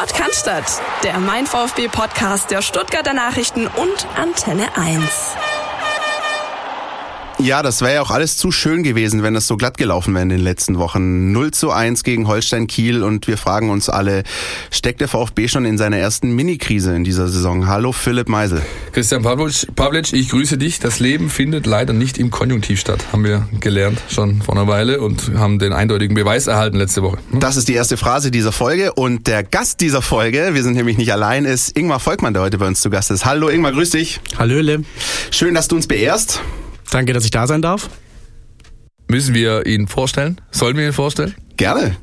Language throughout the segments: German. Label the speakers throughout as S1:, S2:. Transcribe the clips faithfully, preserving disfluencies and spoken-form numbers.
S1: Sport kann Stadt, der Mein VfB-Podcast der Stuttgarter Nachrichten und Antenne eins.
S2: Ja, das wäre ja auch alles zu schön gewesen, wenn das so glatt gelaufen wäre in den letzten Wochen. null zu eins gegen Holstein Kiel und wir fragen uns alle, steckt der VfB schon in seiner ersten Mini-Krise in dieser Saison? Hallo Philipp Meisel.
S3: Christian Pavlic, ich grüße dich. Das Leben findet leider nicht im Konjunktiv statt, haben wir gelernt schon vor einer Weile und haben den eindeutigen Beweis erhalten letzte Woche. Hm?
S2: Das ist die erste Phrase dieser Folge und der Gast dieser Folge, wir sind nämlich nicht allein, ist Ingmar Volkmann, der heute bei uns zu Gast ist. Hallo Ingmar, grüß dich.
S4: Hallöle.
S2: Schön, dass du uns beehrst.
S4: Danke, dass ich da sein darf.
S3: Müssen wir ihn vorstellen? Sollen wir ihn vorstellen?
S2: Gerne.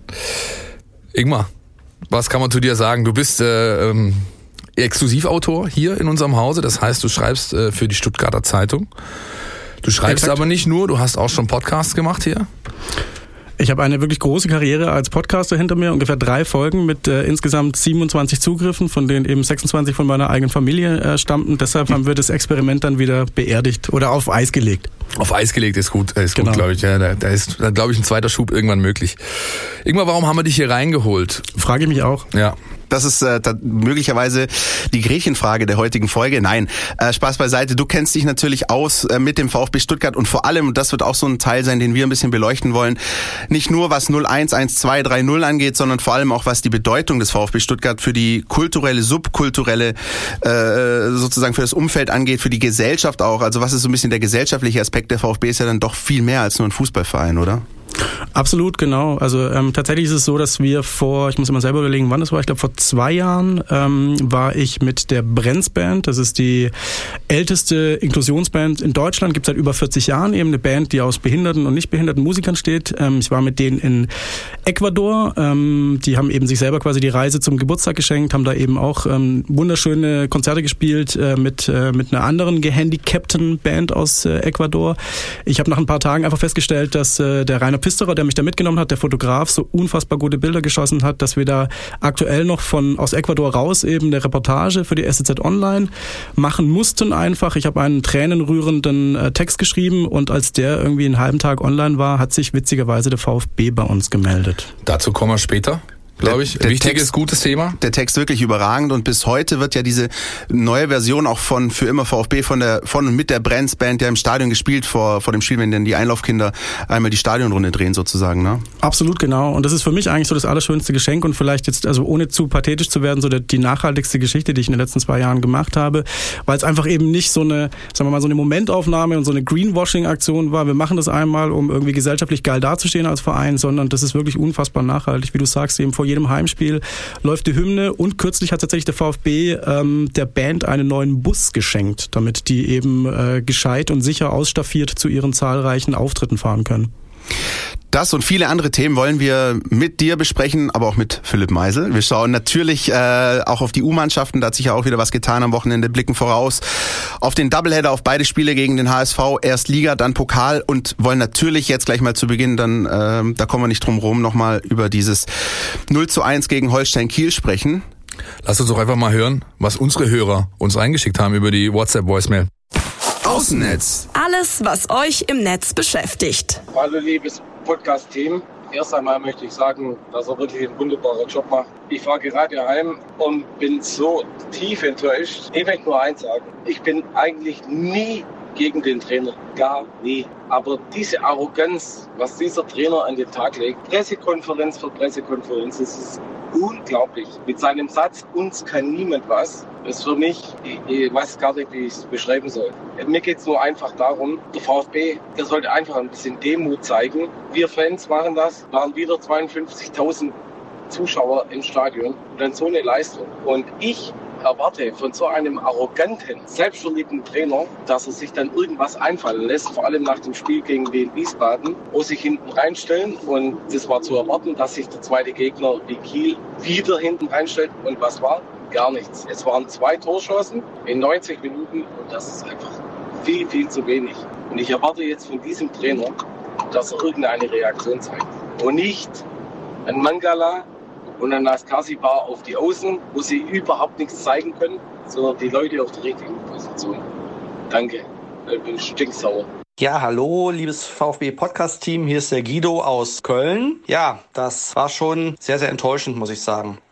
S3: Ingmar, was kann man zu dir sagen? Du bist äh, ähm, Exklusivautor hier in unserem Hause. Das heißt, du schreibst äh, für die Stuttgarter Zeitung. Du schreibst Exakt. aber nicht nur, du hast auch schon Podcasts gemacht hier.
S4: Ich habe eine wirklich große Karriere als Podcaster hinter mir, ungefähr drei Folgen mit äh, insgesamt siebenundzwanzig Zugriffen, von denen eben sechsundzwanzig von meiner eigenen Familie äh, stammten. Deshalb haben wir das Experiment dann wieder beerdigt oder auf Eis gelegt.
S3: Auf Eis gelegt ist gut, ist
S4: genau.
S3: gut, glaube ich. Ja, da, da ist, da glaube ich, ein zweiter Schub irgendwann möglich. Ingmar, warum haben wir dich hier reingeholt?
S4: Frage ich mich auch.
S3: Ja.
S2: Das ist äh, da möglicherweise die Gretchenfrage der heutigen Folge. Nein, äh, Spaß beiseite. Du kennst dich natürlich aus äh, mit dem VfB Stuttgart und vor allem, und das wird auch so ein Teil sein, den wir ein bisschen beleuchten wollen, nicht nur was null eins eins zwei drei null angeht, sondern vor allem auch was die Bedeutung des VfB Stuttgart für die kulturelle, subkulturelle, äh, sozusagen für das Umfeld angeht, für die Gesellschaft auch. Also was ist so ein bisschen der gesellschaftliche Aspekt? Der VfB ist ja dann doch viel mehr als nur ein Fußballverein, oder?
S4: Absolut, genau. Also ähm, tatsächlich ist es so, dass wir vor, ich muss immer selber überlegen, wann das war, ich glaube vor zwei Jahren ähm, war ich mit der Brenz Band, das ist die älteste Inklusionsband in Deutschland, gibt es seit über vierzig Jahren, eben eine Band, die aus behinderten und nicht behinderten Musikern steht. Ähm, ich war mit denen in Ecuador, ähm, die haben eben sich selber quasi die Reise zum Geburtstag geschenkt, haben da eben auch ähm, wunderschöne Konzerte gespielt äh, mit, äh, mit einer anderen gehandicapten Band aus äh, Ecuador. Ich habe nach ein paar Tagen einfach festgestellt, dass äh, der Rainer Pisterer, der mich da mitgenommen hat, der Fotograf, so unfassbar gute Bilder geschossen hat, dass wir da aktuell noch von aus Ecuador raus eben eine Reportage für die S C Z Online machen mussten einfach. Ich habe einen tränenrührenden äh, Text geschrieben und als der irgendwie einen halben Tag online war, hat sich witzigerweise der VfB bei uns gemeldet.
S3: Dazu kommen wir später. Glaube ich,
S2: der
S3: wichtiges,
S2: Text,
S3: gutes Thema.
S2: Der Text wirklich überragend und bis heute wird ja diese neue Version auch von Für immer VfB von der von und mit der Brenz Band ja im Stadion gespielt vor vor dem Spiel, wenn dann die Einlaufkinder einmal die Stadionrunde drehen sozusagen, ne?
S4: Absolut, genau. Und das ist für mich eigentlich so das allerschönste Geschenk und vielleicht jetzt, also ohne zu pathetisch zu werden, so der, die nachhaltigste Geschichte, die ich in den letzten zwei Jahren gemacht habe, weil es einfach eben nicht so eine, sagen wir mal, so eine Momentaufnahme und so eine Greenwashing-Aktion war. Wir machen das einmal, um irgendwie gesellschaftlich geil dazustehen als Verein, sondern das ist wirklich unfassbar nachhaltig, wie du sagst, eben vor jedem Heimspiel läuft die Hymne und kürzlich hat tatsächlich der VfB ähm, der Band einen neuen Bus geschenkt, damit die eben äh, gescheit und sicher ausstaffiert zu ihren zahlreichen Auftritten fahren können.
S2: Das und viele andere Themen wollen wir mit dir besprechen, aber auch mit Philipp Meisel. Wir schauen natürlich äh, auch auf die U-Mannschaften, da hat sich ja auch wieder was getan am Wochenende, blicken voraus auf den Doubleheader, auf beide Spiele gegen den H S V, erst Liga, dann Pokal und wollen natürlich jetzt gleich mal zu Beginn, dann äh, da kommen wir nicht drum rum, nochmal über dieses null zu eins gegen Holstein Kiel sprechen.
S3: Lass uns doch einfach mal hören, was unsere Hörer uns reingeschickt haben über die WhatsApp-Voicemail.
S2: Außennetz.
S1: Alles, was euch im Netz beschäftigt.
S5: Hallo liebes Podcast-Team. Erst einmal möchte ich sagen, dass er wirklich einen wunderbaren Job macht. Ich fahre gerade heim und bin so tief enttäuscht. Ich möchte nur eins sagen. Ich bin eigentlich nie gegen den Trainer. Gar nie. Aber diese Arroganz, was dieser Trainer an den Tag legt, Pressekonferenz für Pressekonferenz, das ist unglaublich. Mit seinem Satz, uns kann niemand was, ist für mich, ich, ich weiß gar nicht, wie ich es beschreiben soll. Mir geht es nur einfach darum, der VfB, der sollte einfach ein bisschen Demut zeigen. Wir Fans machen das, waren wieder zweiundfünfzigtausend Zuschauer im Stadion und dann so eine Leistung. Und ich erwarte von so einem arroganten, selbstverliebten Trainer, dass er sich dann irgendwas einfallen lässt, vor allem nach dem Spiel gegen Wien Wiesbaden, wo sich hinten reinstellen und das war zu erwarten, dass sich der zweite Gegner wie Kiel wieder hinten reinstellt und was war? Gar nichts. Es waren zwei Torschancen in neunzig Minuten und das ist einfach viel, viel zu wenig. Und ich erwarte jetzt von diesem Trainer, dass er irgendeine Reaktion zeigt und nicht ein Mangala und ein Askasibar auf die Außen, wo sie überhaupt nichts zeigen können, sondern die Leute auf der richtigen Position. Danke, ich bin stinksauer.
S6: Ja, hallo, liebes VfB-Podcast-Team, hier ist der Guido aus Köln. Ja, das war schon sehr, sehr enttäuschend, muss ich sagen.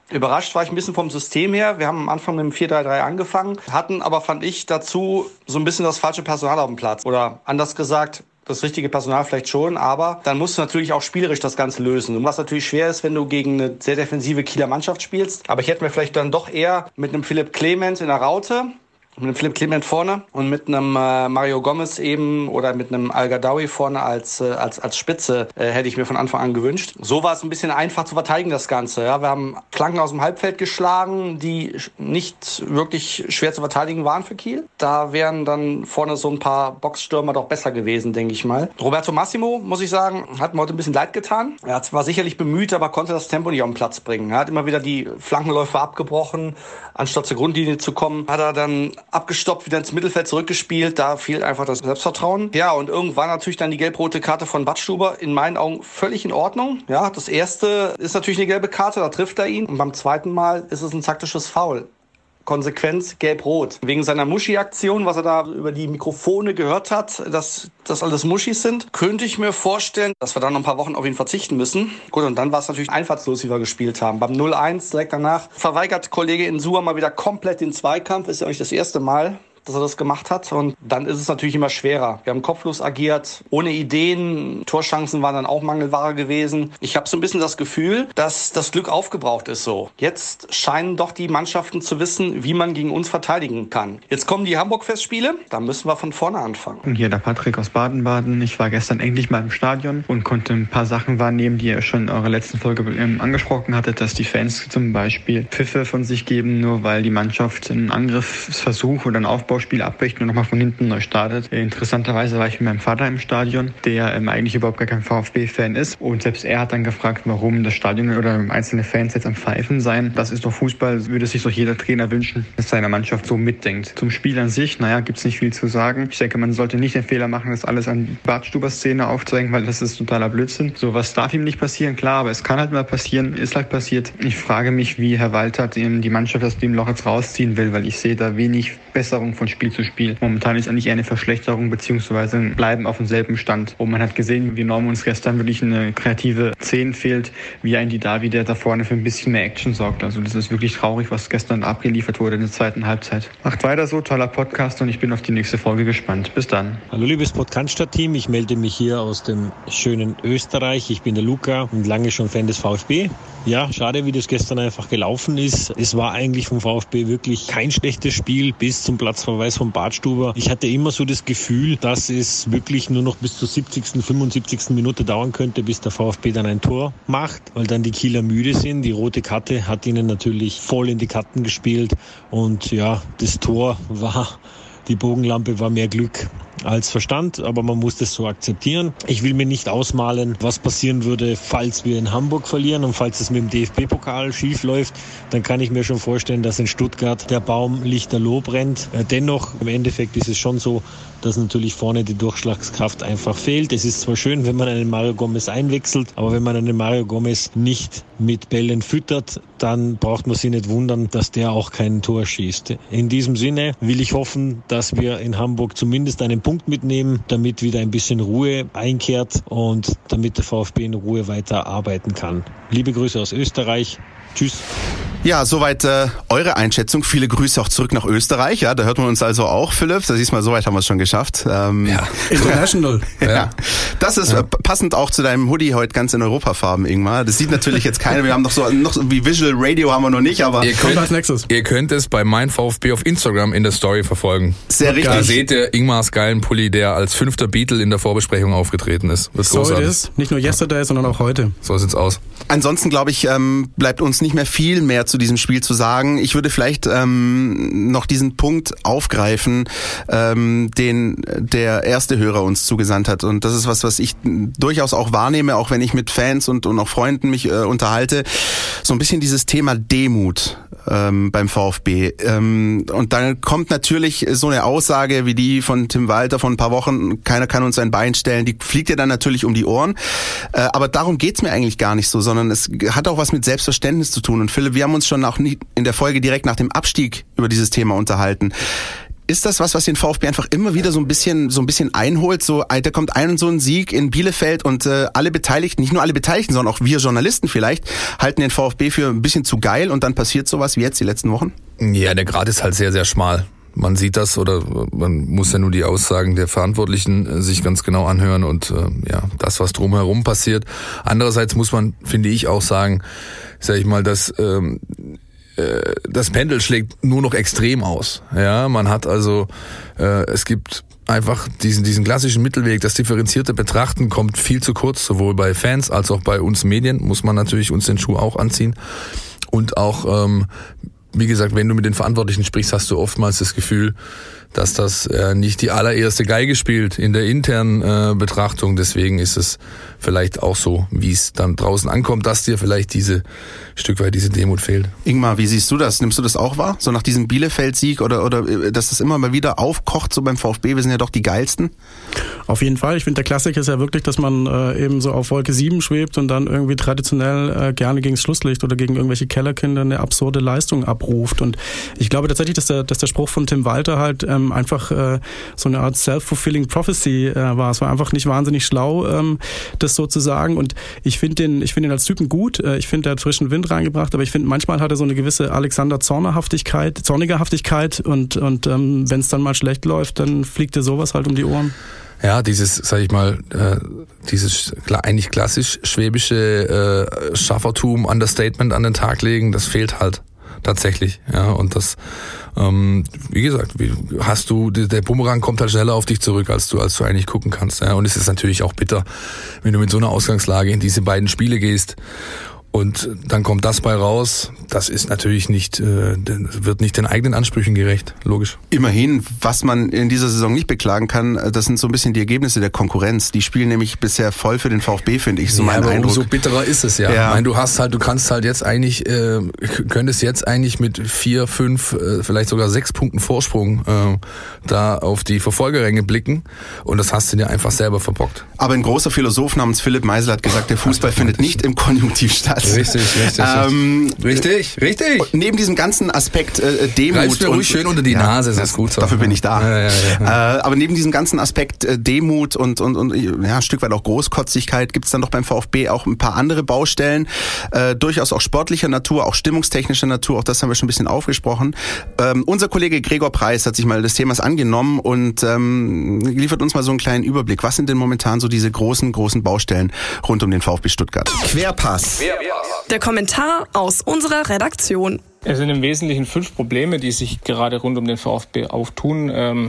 S6: Überrascht war ich ein bisschen vom System her. Wir haben am Anfang mit dem vier drei drei angefangen, hatten aber, fand ich, dazu so ein bisschen das falsche Personal auf dem Platz. Oder anders gesagt, das richtige Personal vielleicht schon, aber dann musst du natürlich auch spielerisch das Ganze lösen. Und was natürlich schwer ist, wenn du gegen eine sehr defensive Kieler Mannschaft spielst. Aber ich hätte mir vielleicht dann doch eher mit einem Philipp Clement in der Raute, mit einem Philipp Clement vorne und mit einem äh, Mario Gomez eben oder mit einem Al-Gadawi vorne als äh, als als Spitze äh, hätte ich mir von Anfang an gewünscht. So war es ein bisschen einfach zu verteidigen, das Ganze. Ja, wir haben Flanken aus dem Halbfeld geschlagen, die nicht wirklich schwer zu verteidigen waren für Kiel. Da wären dann vorne so ein paar Boxstürmer doch besser gewesen, denke ich mal. Roberto Massimo, muss ich sagen, hat mir heute ein bisschen leid getan. Er war sicherlich bemüht, aber konnte das Tempo nicht auf den Platz bringen. Er hat immer wieder die Flankenläufe abgebrochen. Anstatt zur Grundlinie zu kommen, hat er dann abgestoppt, wieder ins Mittelfeld zurückgespielt. Da fehlt einfach das Selbstvertrauen. Ja, und irgendwann natürlich dann die gelb-rote Karte von Badstuber. In meinen Augen völlig in Ordnung. Ja, das erste ist natürlich eine gelbe Karte, da trifft er ihn. Und beim zweiten Mal ist es ein taktisches Foul. Konsequenz gelb-rot. Wegen seiner Muschi-Aktion, was er da über die Mikrofone gehört hat, dass das alles Muschis sind, könnte ich mir vorstellen, dass wir dann noch ein paar Wochen auf ihn verzichten müssen. Gut, und dann war es natürlich einfallslos, wie wir gespielt haben. Beim null eins direkt danach verweigert Kollege Insua mal wieder komplett den Zweikampf. Ist ja auch nicht das erste Mal, dass er das gemacht hat. Und dann ist es natürlich immer schwerer. Wir haben kopflos agiert, ohne Ideen. Torchancen waren dann auch Mangelware gewesen. Ich habe so ein bisschen das Gefühl, dass das Glück aufgebraucht ist so. Jetzt scheinen doch die Mannschaften zu wissen, wie man gegen uns verteidigen kann. Jetzt kommen die Hamburg-Festspiele. Da müssen wir von vorne anfangen.
S7: Und hier der Patrick aus Baden-Baden. Ich war gestern endlich mal im Stadion und konnte ein paar Sachen wahrnehmen, die ihr schon in eurer letzten Folge angesprochen hattet, dass die Fans zum Beispiel Pfiffe von sich geben, nur weil die Mannschaft einen Angriffsversuch oder einen Aufbau Spiel abbricht und nochmal von hinten neu startet. Interessanterweise war ich mit meinem Vater im Stadion, der ähm, eigentlich überhaupt gar kein VfB-Fan ist. Und selbst er hat dann gefragt, warum das Stadion oder einzelne Fans jetzt am Pfeifen seien. Das ist doch Fußball, würde sich doch jeder Trainer wünschen, dass seine Mannschaft so mitdenkt. Zum Spiel an sich, naja, gibt's nicht viel zu sagen. Ich denke, man sollte nicht den Fehler machen, das alles an Badstuber-Szene aufzuhängen, weil das ist totaler Blödsinn. Sowas darf ihm nicht passieren, klar, aber es kann halt mal passieren, ist halt passiert. Ich frage mich, wie Herr Walter die Mannschaft aus dem Loch jetzt rausziehen will, weil ich sehe da wenig Besserung von Spiel zu Spiel. Momentan ist eigentlich eher eine Verschlechterung beziehungsweise bleiben auf demselben Stand. Und man hat gesehen, wie enorm uns gestern wirklich eine kreative Zehn fehlt, wie ein Didavi, der da vorne für ein bisschen mehr Action sorgt. Also das ist wirklich traurig, was gestern abgeliefert wurde in der zweiten Halbzeit. Macht weiter so, toller Podcast und ich bin auf die nächste Folge gespannt. Bis dann.
S8: Hallo liebes Podcast-Team, ich melde mich hier aus dem schönen Österreich. Ich bin der Luca und lange schon Fan des VfB. Ja, schade, wie das gestern einfach gelaufen ist. Es war eigentlich vom VfB wirklich kein schlechtes Spiel bis zum Platzverweis von Badstuber. Ich hatte immer so das Gefühl, dass es wirklich nur noch bis zur siebzigsten, fünfundsiebzigsten Minute dauern könnte, bis der VfB dann ein Tor macht, weil dann die Kieler müde sind. Die rote Karte hat ihnen natürlich voll in die Karten gespielt und ja, das Tor war, die Bogenlampe war mehr Glück als Verstand, aber man muss das so akzeptieren. Ich will mir nicht ausmalen, was passieren würde, falls wir in Hamburg verlieren und falls es mit dem D F B-Pokal schief läuft, dann kann ich mir schon vorstellen, dass in Stuttgart der Baum lichterloh brennt. Dennoch, im Endeffekt ist es schon so, dass natürlich vorne die Durchschlagskraft einfach fehlt. Es ist zwar schön, wenn man einen Mario Gomez einwechselt, aber wenn man einen Mario Gomez nicht mit Bällen füttert, dann braucht man sich nicht wundern, dass der auch kein Tor schießt. In diesem Sinne will ich hoffen, dass wir in Hamburg zumindest einen Punkt mitnehmen, damit wieder ein bisschen Ruhe einkehrt und damit der VfB in Ruhe weiter arbeiten kann. Liebe Grüße aus Österreich. Tschüss.
S2: Ja, soweit äh, eure Einschätzung. Viele Grüße auch zurück nach Österreich. Ja, da hört man uns also auch, Philipp. Da siehst du mal, soweit haben wir es schon geschafft. Ähm,
S3: ja.
S4: International.
S2: ja. ja. Das ist ja. passend auch zu deinem Hoodie heute ganz in Europafarben, Ingmar. Das sieht natürlich jetzt keiner. Wir haben noch so, noch so wie Visual Radio haben wir noch nicht, aber
S3: ihr könnt, als nächstes. Ihr könnt es bei mein VfB auf Instagram in der Story verfolgen.
S2: Sehr richtig.
S3: Da seht ihr Ingmars geilen Pulli, der als fünfter Beatle in der Vorbesprechung aufgetreten ist.
S4: Wird so großartig. Ist nicht nur yesterday, sondern auch heute.
S3: So sieht's aus.
S2: Ansonsten glaube ich, ähm, bleibt uns nicht mehr viel mehr zu diesem Spiel zu sagen. Ich würde vielleicht ähm, noch diesen Punkt aufgreifen, ähm, den der erste Hörer uns zugesandt hat. Und das ist was, was ich durchaus auch wahrnehme, auch wenn ich mit Fans und, und auch Freunden mich äh, unterhalte. So ein bisschen dieses Thema Demut ähm, beim VfB. Ähm, und dann kommt natürlich so eine Aussage wie die von Tim Walter von ein paar Wochen, keiner kann uns ein Bein stellen, die fliegt ja dann natürlich um die Ohren. Äh, aber darum geht's mir eigentlich gar nicht so, sondern es hat auch was mit Selbstverständnis zu tun. Und Philipp, wir haben uns schon auch nicht in der Folge direkt nach dem Abstieg über dieses Thema unterhalten. Ist das was, was den VfB einfach immer wieder so ein bisschen, so ein bisschen einholt? So, da kommt ein und so ein Sieg in Bielefeld und äh, alle Beteiligten, nicht nur alle Beteiligten, sondern auch wir Journalisten vielleicht, halten den VfB für ein bisschen zu geil und dann passiert sowas wie jetzt die letzten Wochen?
S3: Ja, der Grat ist halt sehr, sehr schmal. Man sieht das oder man muss ja nur die Aussagen der Verantwortlichen äh, sich ganz genau anhören und äh, ja, das, was drumherum passiert. Andererseits muss man, finde ich, auch sagen, sag ich mal, dass ähm, das Pendel schlägt nur noch extrem aus. Ja, man hat also, äh, es gibt einfach diesen diesen klassischen Mittelweg, das differenzierte Betrachten kommt viel zu kurz, sowohl bei Fans als auch bei uns Medien, muss man natürlich uns den Schuh auch anziehen. Und auch, ähm, wie gesagt, wenn du mit den Verantwortlichen sprichst, hast du oftmals das Gefühl, dass das äh, nicht die allererste Geige spielt in der internen äh, Betrachtung. Deswegen ist es vielleicht auch so, wie es dann draußen ankommt, dass dir vielleicht diese Stück weit diese Demut fehlt.
S2: Ingmar, wie siehst du das? Nimmst du das auch wahr? So nach diesem Bielefeld-Sieg oder oder dass das immer mal wieder aufkocht, so beim VfB, wir sind ja doch die Geilsten?
S4: Auf jeden Fall. Ich finde, der Klassiker ist ja wirklich, dass man äh, eben so auf Wolke sieben schwebt und dann irgendwie traditionell äh, gerne gegen das Schlusslicht oder gegen irgendwelche Kellerkinder eine absurde Leistung abruft. Und ich glaube tatsächlich, dass der, dass der Spruch von Tim Walter halt ähm, einfach äh, so eine Art self-fulfilling prophecy äh, war. Es war einfach nicht wahnsinnig schlau, ähm, das so zu sagen. Und ich finde den, ich finde ihn als Typen gut. Äh, ich finde, der hat frischen Wind reingebracht, aber ich finde, manchmal hat er so eine gewisse Alexander Zornerhaftigkeit, Zornigerhaftigkeit und, und ähm, wenn es dann mal schlecht läuft, dann fliegt dir sowas halt um die Ohren.
S3: Ja, dieses, sag ich mal, äh, dieses eigentlich klassisch schwäbische äh, Schaffertum, Understatement an den Tag legen, das fehlt halt tatsächlich. Ja, und das, ähm, wie gesagt, wie, hast du, der Bumerang kommt halt schneller auf dich zurück, als du, als du eigentlich gucken kannst. Ja, und es ist natürlich auch bitter, wenn du mit so einer Ausgangslage in diese beiden Spiele gehst. Und dann kommt das bei raus. Das ist natürlich nicht, äh, wird nicht den eigenen Ansprüchen gerecht, logisch.
S2: Immerhin, was man in dieser Saison nicht beklagen kann, das sind so ein bisschen die Ergebnisse der Konkurrenz. Die spielen nämlich bisher voll für den VfB, finde ich, so
S3: ja,
S2: mein
S3: aber
S2: Eindruck.
S3: Umso bitterer ist es ja. ja. Ich meine, du hast halt, du kannst halt jetzt eigentlich, äh, könntest jetzt eigentlich mit vier, fünf, äh, vielleicht sogar sechs Punkten Vorsprung äh, da auf die Verfolgerränge blicken. Und das hast du dir einfach selber verbockt.
S2: Aber ein großer Philosoph namens Philipp Meisel hat gesagt, der Fußball findet nicht im Konjunktiv statt.
S3: Richtig, richtig. Ähm, richtig, richtig.
S2: Neben diesem ganzen Aspekt äh, Demut.
S3: Reißt mir ruhig
S2: und,
S3: schön unter die
S2: ja,
S3: Nase, das ist gut so.
S2: Dafür bin ich da.
S3: Ja, ja, ja.
S2: Äh, aber neben diesem ganzen Aspekt äh, Demut und, und, und ja, ein Stück weit auch Großkotzigkeit gibt es dann doch beim VfB auch ein paar andere Baustellen. Äh, durchaus auch sportlicher Natur, auch stimmungstechnischer Natur, auch das haben wir schon ein bisschen aufgesprochen. Ähm, unser Kollege Gregor Preis hat sich mal des Themas angenommen und ähm, liefert uns mal so einen kleinen Überblick. Was sind denn momentan so diese großen, großen Baustellen rund um den VfB Stuttgart?
S1: Querpass. Der Kommentar aus unserer Redaktion.
S9: Es sind im Wesentlichen fünf Probleme, die sich gerade rund um den VfB auftun.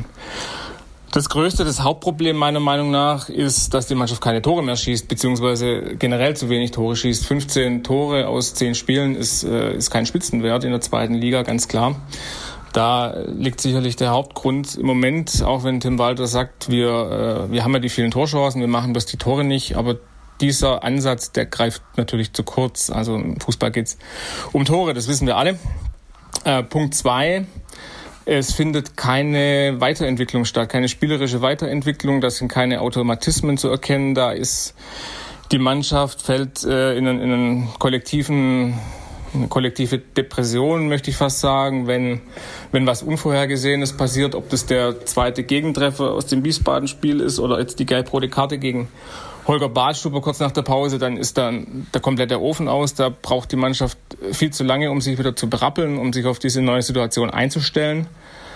S9: Das größte, das Hauptproblem meiner Meinung nach ist, dass die Mannschaft keine Tore mehr schießt, beziehungsweise generell zu wenig Tore schießt. fünfzehn Tore aus zehn Spielen ist, ist kein Spitzenwert in der zweiten Liga, ganz klar. Da liegt sicherlich der Hauptgrund im Moment, auch wenn Tim Walter sagt, wir, wir haben ja die vielen Torchancen, wir machen bloß die Tore nicht, aber dieser Ansatz, der greift natürlich zu kurz. Also im Fußball geht's um Tore, das wissen wir alle. Äh, Punkt zwei, es findet keine Weiterentwicklung statt, keine spielerische Weiterentwicklung, da sind keine Automatismen zu erkennen, da ist die Mannschaft, fällt äh, in einen, in einen kollektiven, eine kollektive Depression, möchte ich fast sagen, wenn, wenn was Unvorhergesehenes passiert, ob das der zweite Gegentreffer aus dem Wiesbaden-Spiel ist oder jetzt die gelb-rote Karte gegen Holger Badstuber kurz nach der Pause, dann ist dann der komplette Ofen aus. Da braucht die Mannschaft viel zu lange, um sich wieder zu berappeln, um sich auf diese neue Situation einzustellen.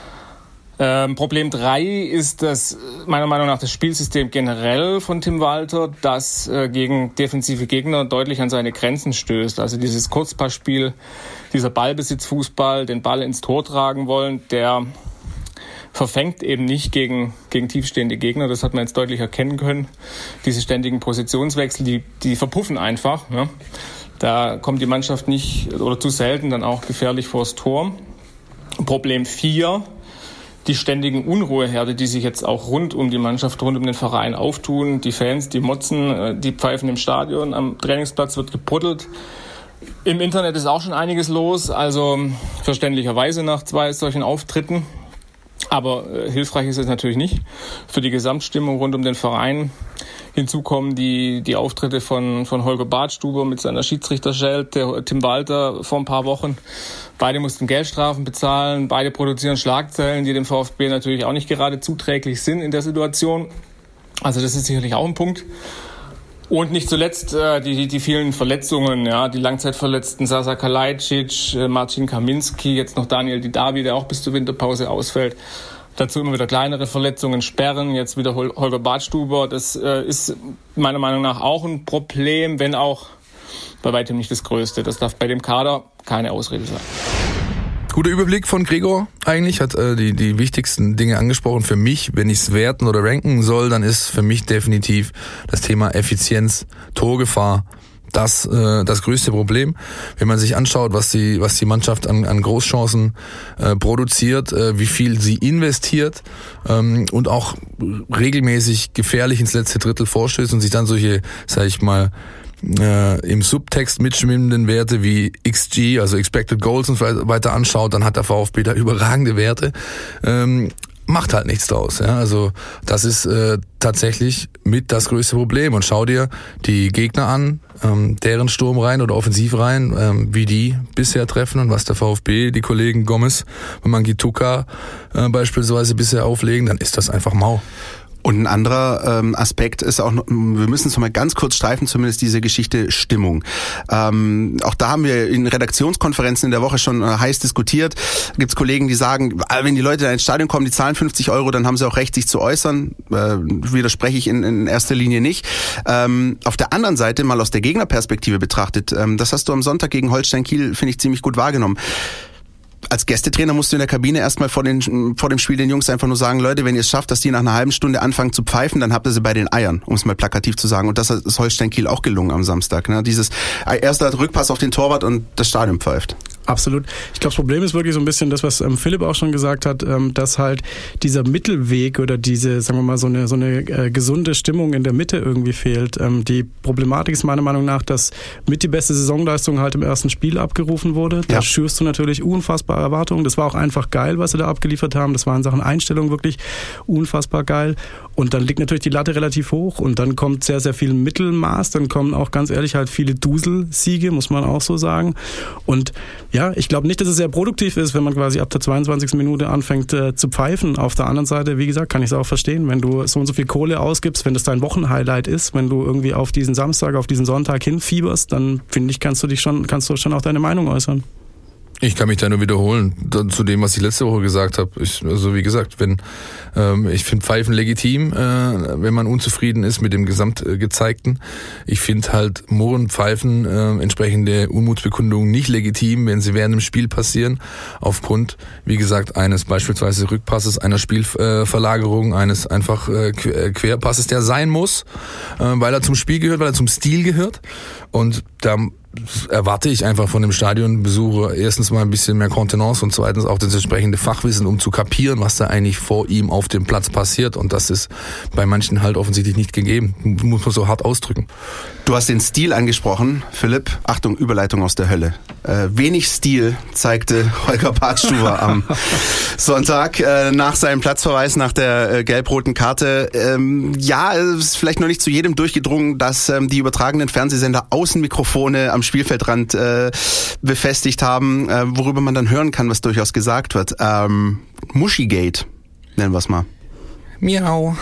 S9: Ähm, Problem drei ist das meiner Meinung nach das Spielsystem generell von Tim Walter, das äh, gegen defensive Gegner deutlich an seine Grenzen stößt. Also dieses Kurzpassspiel, dieser Ballbesitzfußball, den Ball ins Tor tragen wollen, der verfängt eben nicht gegen, gegen tiefstehende Gegner. Das hat man jetzt deutlich erkennen können. Diese ständigen Positionswechsel, die, die verpuffen einfach. Ne? Da kommt die Mannschaft nicht oder zu selten dann auch gefährlich vors Tor. Problem vier, die ständigen Unruheherde, die sich jetzt auch rund um die Mannschaft, rund um den Verein auftun. Die Fans, die motzen, die pfeifen im Stadion, am Trainingsplatz wird gebuddelt. Im Internet ist auch schon einiges los, also verständlicherweise nach zwei solchen Auftritten. Aber äh, hilfreich ist es natürlich nicht für die Gesamtstimmung rund um den Verein. Hinzu kommen die, die Auftritte von, von Holger Badstuber mit seiner Schiedsrichterschelte, Tim Walter vor ein paar Wochen. Beide mussten Geldstrafen bezahlen, beide produzieren Schlagzeilen, die dem VfB natürlich auch nicht gerade zuträglich sind in der Situation. Also das ist sicherlich auch ein Punkt. Und nicht zuletzt äh, die, die vielen Verletzungen, ja, die Langzeitverletzten, Sasa Kalajdzic, äh, Marcin Kaminski, jetzt noch Daniel Didavi, der auch bis zur Winterpause ausfällt. Dazu immer wieder kleinere Verletzungen, Sperren, jetzt wieder Hol- Holger Badstuber. Das äh, ist meiner Meinung nach auch ein Problem, wenn auch bei weitem nicht das Größte. Das darf bei dem Kader keine Ausrede sein.
S3: Guter Überblick von Gregor eigentlich, hat äh, die die wichtigsten Dinge angesprochen. Für mich, wenn ich es werten oder ranken soll, dann ist für mich definitiv das Thema Effizienz, Torgefahr das äh, das größte Problem. Wenn man sich anschaut, was die was die Mannschaft an an Großchancen äh, produziert, äh, wie viel sie investiert ähm, und auch regelmäßig gefährlich ins letzte Drittel vorstößt und sich dann solche, sag ich mal, Äh, im Subtext mitschwimmenden Werte wie X G, also Expected Goals und so weiter anschaut, dann hat der VfB da überragende Werte. Ähm, macht halt nichts draus. Ja? Also das ist äh, tatsächlich mit das größte Problem. Und schau dir die Gegner an, ähm, deren Sturmreihen oder Offensivreihen, ähm, wie die bisher treffen und was der VfB, die Kollegen Gomez und Mangituka äh, beispielsweise bisher auflegen, dann ist das einfach mau.
S2: Und ein anderer ähm, Aspekt ist auch, wir müssen es noch mal ganz kurz streifen, zumindest diese Geschichte Stimmung. Ähm, auch da haben wir in Redaktionskonferenzen in der Woche schon äh, heiß diskutiert. Gibt es Kollegen, die sagen, wenn die Leute ins Stadion kommen, die zahlen fünfzig Euro, dann haben sie auch Recht, sich zu äußern. Äh, widerspreche ich in, in erster Linie nicht. Ähm, auf der anderen Seite, mal aus der Gegnerperspektive betrachtet, ähm, das hast du am Sonntag gegen Holstein Kiel, finde ich, ziemlich gut wahrgenommen. Als Gästetrainer musst du in der Kabine erstmal vor, den, vor dem Spiel den Jungs einfach nur sagen, Leute, wenn ihr es schafft, dass die nach einer halben Stunde anfangen zu pfeifen, dann habt ihr sie bei den Eiern, um es mal plakativ zu sagen. Und das ist Holstein Kiel auch gelungen am Samstag. Ne? Dieses erster Rückpass auf den Torwart und das Stadion pfeift.
S4: Absolut. Ich glaube, das Problem ist wirklich so ein bisschen das, was ähm, Philipp auch schon gesagt hat, ähm, dass halt dieser Mittelweg oder diese, sagen wir mal, so eine so eine äh, gesunde Stimmung in der Mitte irgendwie fehlt. Ähm, die Problematik ist meiner Meinung nach, dass mit die beste Saisonleistung halt im ersten Spiel abgerufen wurde. Da ja. schürst du natürlich unfassbare Erwartungen. Das war auch einfach geil, was sie da abgeliefert haben. Das war in Sachen Einstellung wirklich unfassbar geil. Und dann liegt natürlich die Latte relativ hoch und dann kommt sehr, sehr viel Mittelmaß. Dann kommen auch ganz ehrlich halt viele Duselsiege, muss man auch so sagen. Und ja, ich glaube nicht, dass es sehr produktiv ist, wenn man quasi ab der zweiundzwanzigsten Minute anfängt äh, zu pfeifen. Auf der anderen Seite, wie gesagt, kann ich es auch verstehen, wenn du so und so viel Kohle ausgibst, wenn das dein Wochenhighlight ist, wenn du irgendwie auf diesen Samstag, auf diesen Sonntag hinfieberst, dann finde ich, kannst du dich schon, kannst du schon auch deine Meinung äußern.
S3: Ich kann mich da nur wiederholen zu dem, was ich letzte Woche gesagt habe. Ich, also wie gesagt, wenn ähm, ich finde Pfeifen legitim, äh, wenn man unzufrieden ist mit dem Gesamtgezeigten. Ich finde halt Murren, Pfeifen, äh, entsprechende Unmutsbekundungen nicht legitim, wenn sie während dem Spiel passieren, aufgrund, wie gesagt, eines beispielsweise Rückpasses, einer Spielverlagerung, eines einfach äh, Querpasses, der sein muss, äh, weil er zum Spiel gehört, weil er zum Stil gehört. Und da erwarte ich einfach von dem Stadionbesucher erstens mal ein bisschen mehr Kontenance und zweitens auch das entsprechende Fachwissen, um zu kapieren, was da eigentlich vor ihm auf dem Platz passiert. Und das ist bei manchen halt offensichtlich nicht gegeben. Muss man so hart ausdrücken.
S2: Du hast den Stil angesprochen, Philipp. Achtung, Überleitung aus der Hölle. Äh, wenig Stil zeigte Holger Badstuber am Sonntag äh, nach seinem Platzverweis, nach der äh, gelb-roten Karte. Ähm, ja, es ist vielleicht noch nicht zu jedem durchgedrungen, dass ähm, die übertragenen Fernsehsender Außenmikrofone am Spielfeldrand äh, befestigt haben, äh, worüber man dann hören kann, was durchaus gesagt wird. Ähm, Muschigate, nennen wir es mal.
S3: Miau.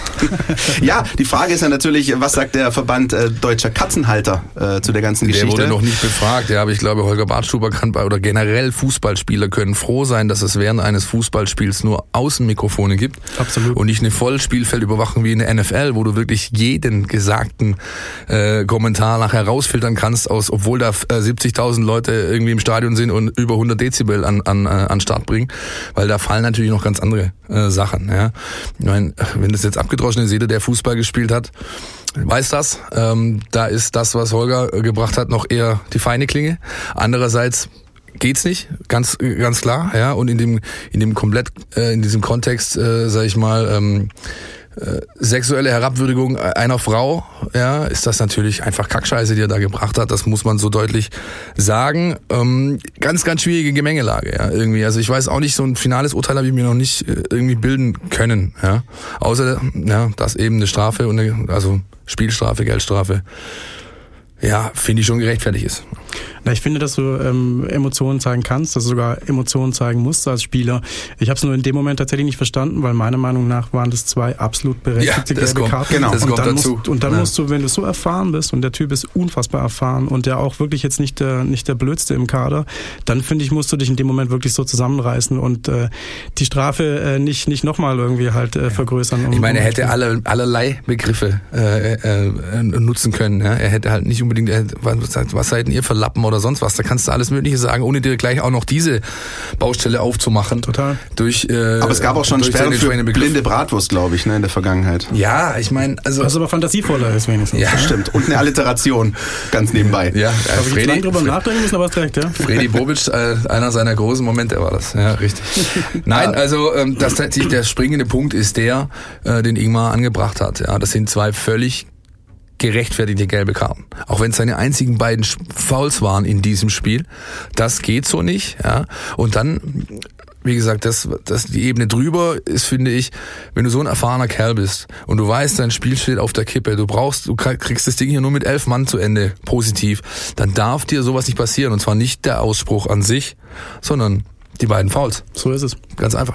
S2: Ja, die Frage ist ja natürlich, was sagt der Verband äh, Deutscher Katzenhalter äh, zu der ganzen Geschichte?
S3: Der wurde noch nicht befragt, ja, aber ich glaube, Holger Badstuber kann bei, oder generell Fußballspieler können froh sein, dass es während eines Fußballspiels nur Außenmikrofone gibt.
S4: Absolut.
S3: Und nicht eine Vollspielfeldüberwachung wie in der N F L, wo du wirklich jeden gesagten äh, Kommentar nachher rausfiltern kannst, aus, obwohl da äh, siebzigtausend Leute irgendwie im Stadion sind und über hundert Dezibel an, an, äh, an Start bringen, weil da fallen natürlich noch ganz andere äh, Sachen. Ja. Ich meine, wenn das jetzt abgedroschen ist, jeder, der Fußball gespielt hat, weiß das. Ähm, da ist das, was Holger gebracht hat, noch eher die feine Klinge. Andererseits geht's nicht, ganz ganz klar, ja. Und in dem in dem komplett äh, in diesem Kontext, äh, sag ich mal, ähm, äh, sexuelle Herabwürdigung einer Frau, ja, ist das natürlich einfach Kackscheiße, die er da gebracht hat. Das muss man so deutlich sagen. Ähm, ganz, ganz schwierige Gemengelage, ja, irgendwie. Also ich weiß auch nicht, so ein finales Urteil habe ich mir noch nicht äh, irgendwie bilden können, ja. Außer, ja, dass eben eine Strafe und eine, also Spielstrafe, Geldstrafe, ja, finde ich schon gerechtfertigt ist.
S4: Na, ich finde, dass du ähm, Emotionen zeigen kannst, dass du sogar Emotionen zeigen musst als Spieler. Ich habe es nur in dem Moment tatsächlich nicht verstanden, weil meiner Meinung nach waren das zwei absolut berechtigte
S3: ja,
S4: gelbe Karten.
S2: Genau.
S3: Das
S4: und
S3: kommt
S4: dann
S3: dazu.
S4: Musst, und dann
S3: ja.
S4: musst du, wenn du so erfahren bist und der Typ ist unfassbar erfahren und der auch wirklich jetzt nicht der nicht der Blödste im Kader, dann finde ich, musst du dich in dem Moment wirklich so zusammenreißen und äh, die Strafe äh, nicht nicht nochmal irgendwie halt äh, vergrößern. Um,
S3: ich meine, er
S4: um
S3: hätte alle, allerlei Begriffe äh, äh, nutzen können. Ja? Er hätte halt nicht unbedingt, er, was, was seid denn ihr für Lappen oder sonst was? Da kannst du alles Mögliche sagen, ohne dir gleich auch noch diese Baustelle aufzumachen.
S4: Total.
S3: Durch, äh,
S2: aber es gab auch schon Sperren für blinde Bratwurst, glaube ich, ne, in der Vergangenheit.
S3: Ja, ich meine, also...
S4: Was aber fantasievoller ist wenigstens.
S2: Ja, stimmt. Und eine Alliteration, ganz nebenbei.
S3: Ja, äh,
S4: Habe ich jetzt lange drüber nachdenken müssen, aber es direkt, ja.
S3: Fredi Bobic, äh, einer seiner großen Momente war das. Ja, richtig. Nein, also ähm, das tatsächlich der springende Punkt ist der, äh, den Ingmar angebracht hat. Ja, das sind zwei völlig gerechtfertigte gelbe Karten. Auch wenn es seine einzigen beiden Fouls waren in diesem Spiel. Das geht so nicht. Ja. Und dann, wie gesagt, das, das die Ebene drüber ist, finde ich, wenn du so ein erfahrener Kerl bist und du weißt, dein Spiel steht auf der Kippe, du brauchst, du kriegst das Ding hier nur mit elf Mann zu Ende, positiv, dann darf dir sowas nicht passieren. Und zwar nicht der Ausspruch an sich, sondern die beiden Fouls.
S4: So ist es.
S3: Ganz einfach.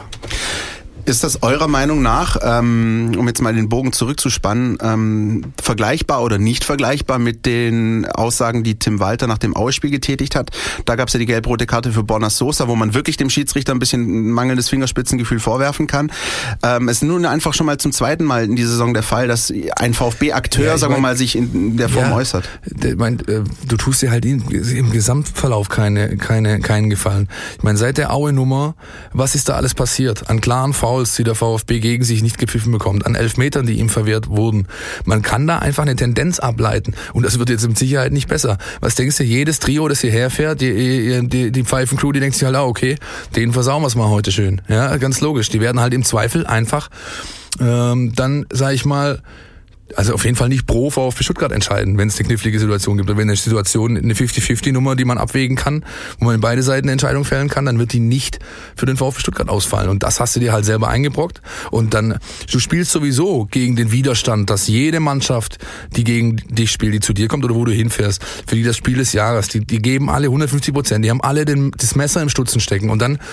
S2: Ist das eurer Meinung nach, ähm, um jetzt mal den Bogen zurückzuspannen, ähm, vergleichbar oder nicht vergleichbar mit den Aussagen, die Tim Walter nach dem Aue-Spiel getätigt hat? Da gab es ja die gelb-rote Karte für Borna Sosa, wo man wirklich dem Schiedsrichter ein bisschen mangelndes Fingerspitzengefühl vorwerfen kann. Ähm, es ist nun einfach schon mal zum zweiten Mal in dieser Saison der Fall, dass ein VfB-Akteur, ja, sagen wir mal, sich in der Form ja, äußert.
S3: Ich mein, du tust dir halt im Gesamtverlauf keine, keine, keinen Gefallen. Ich meine, seit der Aue-Nummer, was ist da alles passiert? An klaren Fouls, die der VfB gegen sich nicht gepfiffen bekommt, an Elfmetern, die ihm verwehrt wurden. Man kann da einfach eine Tendenz ableiten und das wird jetzt mit Sicherheit nicht besser. Was denkst du, jedes Trio, das hierher fährt, die, die, die Pfeifencrew, die denkt sich halt, ah, okay, den versauen wir es mal heute schön. Ja, ganz logisch. Die werden halt im Zweifel einfach ähm, dann, sag ich mal, also auf jeden Fall nicht pro VfB Stuttgart entscheiden, wenn es eine knifflige Situation gibt. Oder wenn eine Situation, eine fünfzig-fünfzig-Nummer, die man abwägen kann, wo man in beide Seiten eine Entscheidung fällen kann, dann wird die nicht für den VfB Stuttgart ausfallen. Und das hast du dir halt selber eingebrockt. Und dann, du spielst sowieso gegen den Widerstand, dass jede Mannschaft, die gegen dich spielt, die zu dir kommt oder wo du hinfährst, für die das Spiel des Jahres, die, die geben alle hundertfünfzig Prozent, die haben alle den, das Messer im Stutzen stecken. Und dann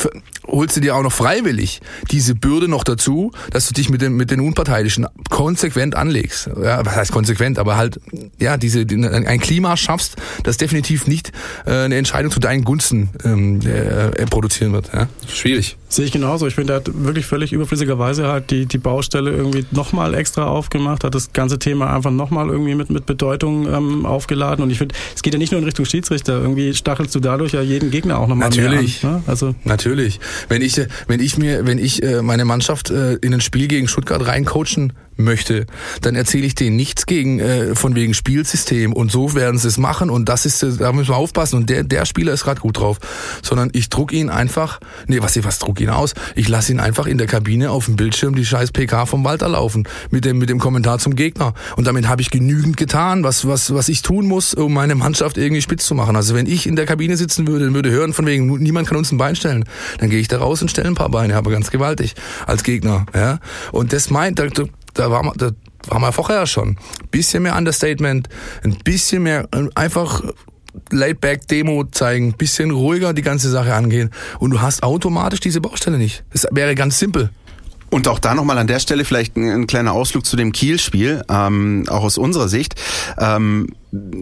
S3: holst du dir auch noch freiwillig diese Bürde noch dazu, dass du dich mit den, mit den Unparteiischen konsequent anlegst. Ja, was heißt konsequent, aber halt, ja, diese, ein Klima schaffst, das definitiv nicht äh, eine Entscheidung zu deinen Gunsten ähm, äh, produzieren wird. Ja? Schwierig.
S4: Sehe ich genauso. Ich finde, er hat wirklich völlig überflüssigerweise halt die, die Baustelle irgendwie nochmal extra aufgemacht, hat das ganze Thema einfach nochmal irgendwie mit, mit Bedeutung ähm, aufgeladen. Und ich finde, es geht ja nicht nur in Richtung Schiedsrichter. Irgendwie stachelst du dadurch ja jeden Gegner auch nochmal mehr an.
S3: Natürlich.
S4: Ne? Also
S3: Natürlich. Wenn ich, wenn ich mir, wenn ich äh, meine Mannschaft äh, in ein Spiel gegen Stuttgart reincoachen möchte, dann erzähle ich denen nichts gegen äh, von wegen Spielsystem und so werden sie es machen und das ist, da müssen wir aufpassen und der der Spieler ist gerade gut drauf, sondern ich druck ihn einfach, nee, was ich was druck ihn aus, ich lasse ihn einfach in der Kabine auf dem Bildschirm die scheiß P K vom Walter laufen mit dem mit dem Kommentar zum Gegner und damit habe ich genügend getan, was was was ich tun muss, um meine Mannschaft irgendwie spitz zu machen. Also wenn ich in der Kabine sitzen würde, würde hören von wegen niemand kann uns ein Bein stellen, dann gehe ich da raus und stelle ein paar Beine, aber ganz gewaltig als Gegner, ja? Und das meint da, Da war man, da war man vorher schon. Ein bisschen mehr Understatement, ein bisschen mehr einfach Laid-Back-Demo zeigen, ein bisschen ruhiger die ganze Sache angehen und du hast automatisch diese Baustelle nicht. Das wäre ganz simpel.
S2: Und auch da nochmal an der Stelle vielleicht ein, ein kleiner Ausflug zu dem Kiel-Spiel, ähm, auch aus unserer Sicht. Ähm,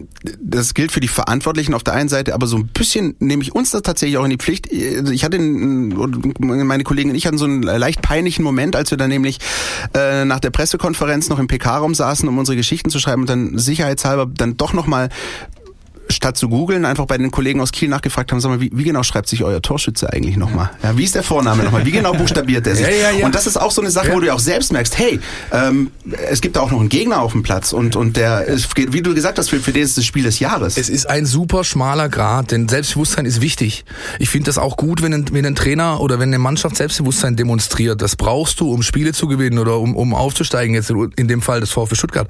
S2: das gilt für die Verantwortlichen auf der einen Seite, aber so ein bisschen nehme ich uns da tatsächlich auch in die Pflicht. Ich hatte, meine Kollegen und ich hatten so einen leicht peinlichen Moment, als wir dann nämlich äh, nach der Pressekonferenz noch im P K-Raum saßen, um unsere Geschichten zu schreiben und dann sicherheitshalber dann doch nochmal statt zu googeln, einfach bei den Kollegen aus Kiel nachgefragt haben, sag mal, wie, wie genau schreibt sich euer Torschütze eigentlich nochmal? Ja, wie ist der Vorname nochmal? Wie genau buchstabiert der sich?
S3: Ja, ja, ja.
S2: Und das ist auch so eine Sache, ja. wo du auch selbst merkst, hey, ähm, es gibt da auch noch einen Gegner auf dem Platz und, und der, ist, wie du gesagt hast, für, für den ist das Spiel des Jahres.
S3: Es ist ein super schmaler Grat, denn Selbstbewusstsein ist wichtig. Ich finde das auch gut, wenn ein, wenn ein Trainer oder wenn eine Mannschaft Selbstbewusstsein demonstriert. Das brauchst du, um Spiele zu gewinnen oder um, um aufzusteigen, jetzt in dem Fall des VfB Stuttgart.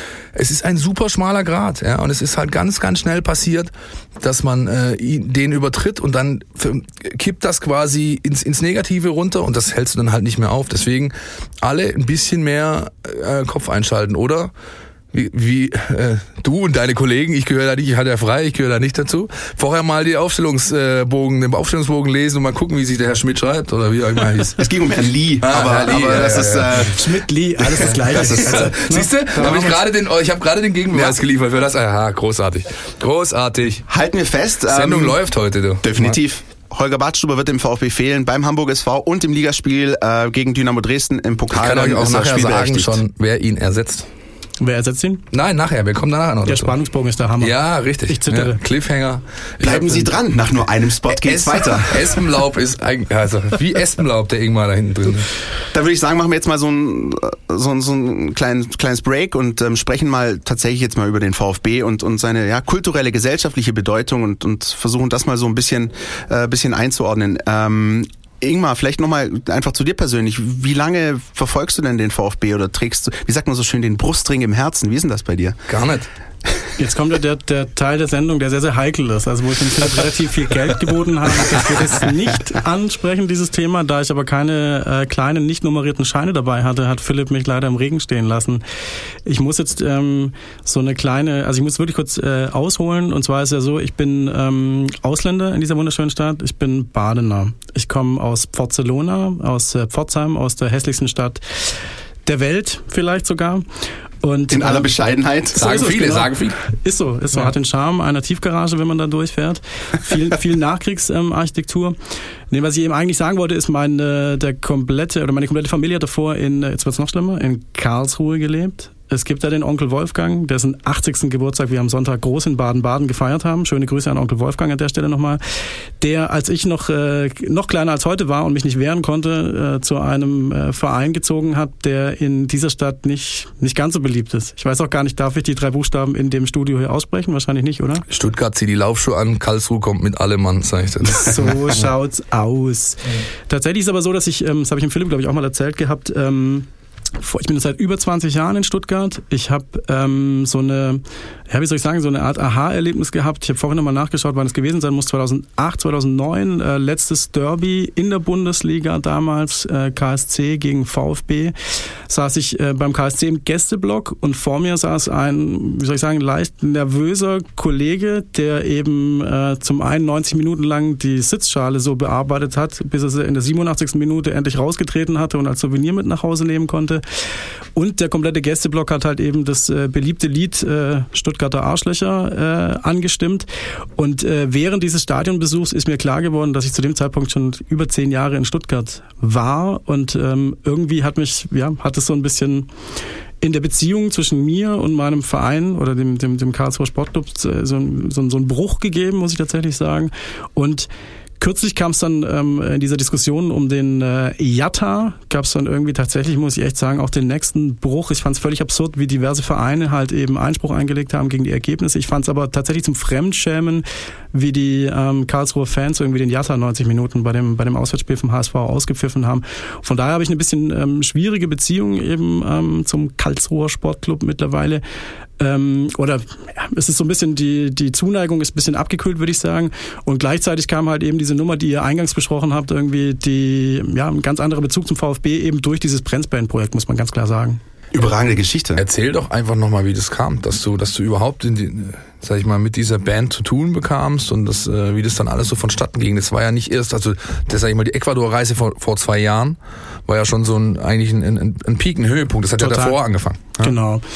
S3: Es ist ein super schmaler Grat, ja, und es ist halt ganz, ganz schnell passiert, dass man äh, den übertritt und dann kippt das quasi ins, ins Negative runter und das hältst du dann halt nicht mehr auf. Deswegen alle ein bisschen mehr äh, Kopf einschalten, oder? Wie, wie äh, du und deine Kollegen, ich gehöre da nicht, ich hatte ja frei, ich gehöre da nicht dazu. Vorher mal die Aufstellungsbogen, den Aufstellungsbogen lesen und mal gucken, wie sich der Herr Schmidt schreibt oder wie auch immer hieß.
S2: Es ging um Herrn Lee,
S3: ah,
S2: aber,
S3: Herr Lee,
S2: aber
S3: ja,
S2: das
S3: ja,
S2: ist
S3: ja.
S2: äh,
S4: Schmidt, Lee, alles das Gleiche.
S2: Das ist, äh,
S3: siehst du, da habe ich gerade den, ich habe gerade den Gegenbeweis
S2: ja.
S3: geliefert für das. Aha, großartig, großartig.
S2: Halten wir fest.
S3: Sendung
S2: ähm,
S3: läuft heute, du.
S2: Definitiv. Holger Badstuber wird dem VfB fehlen beim Hamburg S V und im Ligaspiel äh, gegen Dynamo Dresden im Pokal.
S3: Ich kann euch auch
S2: ist er
S3: nachher sagen
S2: spielberechtigt.
S3: schon, wer ihn ersetzt.
S4: Wer ersetzt ihn?
S3: Nein, nachher, wir kommen danach noch
S4: Der
S3: dazu.
S4: Spannungsbogen ist der Hammer.
S3: Ja, richtig.
S4: Ich zittere.
S3: Ja, Cliffhanger.
S2: Bleiben Sie dran, nach nur einem Spot geht's
S3: Es-
S2: weiter.
S3: Espenlaub ist eigentlich, also wie Espenlaub, der Ingmar da hinten drin ist.
S2: Da würde ich sagen, machen wir jetzt mal so ein so ein, so ein klein, kleines Break und ähm, sprechen mal tatsächlich jetzt mal über den VfB und und seine ja kulturelle, gesellschaftliche Bedeutung und und versuchen das mal so ein bisschen äh, bisschen einzuordnen. Ähm, Ingmar, vielleicht nochmal einfach zu dir persönlich. Wie lange verfolgst du denn den VfB oder trägst du, wie sagt man so schön, den Brustring im Herzen? Wie ist denn das bei dir?
S3: Gar nicht.
S4: Jetzt kommt ja der, der Teil der Sendung, der sehr, sehr heikel ist. Also wo ich dem Philipp relativ viel Geld geboten habe, dass wir das nicht ansprechen, dieses Thema. Da ich aber keine äh, kleinen, nicht nummerierten Scheine dabei hatte, hat Philipp mich leider im Regen stehen lassen. Ich muss jetzt ähm, so eine kleine, also ich muss wirklich kurz äh, ausholen. Und zwar ist ja so, ich bin ähm, Ausländer in dieser wunderschönen Stadt. Ich bin Badener. Ich komme aus Pforzhelona, aus äh, Pforzheim, aus der hässlichsten Stadt der Welt vielleicht sogar. Und,
S2: In aller
S4: ähm,
S2: Bescheidenheit.
S3: Sagen
S4: ist es,
S3: viele,
S4: genau.
S3: sagen viele.
S4: Ist so, ist so.
S3: Ja.
S4: Hat den Charme einer Tiefgarage, wenn man da durchfährt. Viel, viel Nachkriegsarchitektur. Nee, was ich eben eigentlich sagen wollte, ist meine, der komplette, oder meine komplette Familie hat davor in, jetzt wird's noch schlimmer, in Karlsruhe gelebt. Es gibt da den Onkel Wolfgang, dessen achtzigsten Geburtstag wir am Sonntag groß in Baden-Baden gefeiert haben. Schöne Grüße an Onkel Wolfgang an der Stelle nochmal. Der, als ich noch äh, noch kleiner als heute war und mich nicht wehren konnte, äh, zu einem äh, Verein gezogen hat, der in dieser Stadt nicht nicht ganz so beliebt ist. Ich weiß auch gar nicht, darf ich die drei Buchstaben in dem Studio hier aussprechen? Wahrscheinlich nicht, oder?
S3: Stuttgart zieht die Laufschuhe an, Karlsruhe kommt mit allem Mann, sag ich das.
S4: So schaut's aus. Tatsächlich ist es aber so, dass ich, ähm, das habe ich dem Philipp, glaube ich, auch mal erzählt gehabt, ähm, ich bin jetzt seit über zwanzig Jahren in Stuttgart. Ich habe ähm, so eine, ja, wie soll ich sagen, so eine Art Aha-Erlebnis gehabt. Ich habe vorhin nochmal nachgeschaut, wann es gewesen sein muss. zweitausendacht, zweitausendneun, äh, letztes Derby in der Bundesliga damals, äh, K S C gegen VfB. Saß ich äh, beim K S C im Gästeblock und vor mir saß ein, wie soll ich sagen, leicht nervöser Kollege, der eben äh, zum einen neunzig Minuten lang die Sitzschale so bearbeitet hat, bis er sie in der siebenundachtzigsten Minute endlich rausgetreten hatte und als Souvenir mit nach Hause nehmen konnte. Und der komplette Gästeblock hat halt eben das äh, beliebte Lied äh, Stuttgarter Arschlöcher äh, angestimmt. Und äh, während dieses Stadionbesuchs ist mir klar geworden, dass ich zu dem Zeitpunkt schon über zehn Jahre in Stuttgart war. Und ähm, irgendwie hat mich, ja, hat es so ein bisschen in der Beziehung zwischen mir und meinem Verein oder dem, dem, dem Karlsruher Sportclub so, so, so einen Bruch gegeben, muss ich tatsächlich sagen. Und kürzlich kam es dann ähm, in dieser Diskussion um den äh, Jatta, gab es dann irgendwie tatsächlich, muss ich echt sagen, auch den nächsten Bruch. Ich fand es völlig absurd, wie diverse Vereine halt eben Einspruch eingelegt haben gegen die Ergebnisse. Ich fand es aber tatsächlich zum Fremdschämen, wie die ähm, Karlsruher Fans irgendwie den Jatta neunzig Minuten bei dem bei dem Auswärtsspiel vom H S V ausgepfiffen haben. Von daher habe ich eine bisschen ähm, schwierige Beziehung eben ähm, zum Karlsruher Sportclub mittlerweile. Ähm, oder ja, es ist so ein bisschen, die, die Zuneigung ist ein bisschen abgekühlt, würde ich sagen. Und gleichzeitig kam halt eben diese Nummer, die ihr eingangs besprochen habt, irgendwie die, ja, ein ganz anderer Bezug zum VfB eben durch dieses Brenzband-Projekt, muss man ganz klar sagen.
S2: Überragende Geschichte.
S3: Erzähl doch einfach nochmal, wie das kam, dass du, dass du überhaupt in die, sag ich mal, mit dieser Band zu tun bekamst und das, äh, wie das dann alles so vonstatten ging. Das war ja nicht erst, also das, sag ich mal, die Ecuador-Reise vor, vor zwei Jahren war ja schon so ein eigentlich ein, ein, ein Peak, ein Höhepunkt. Das hat Total. ja davor angefangen. Ja?
S4: Genau.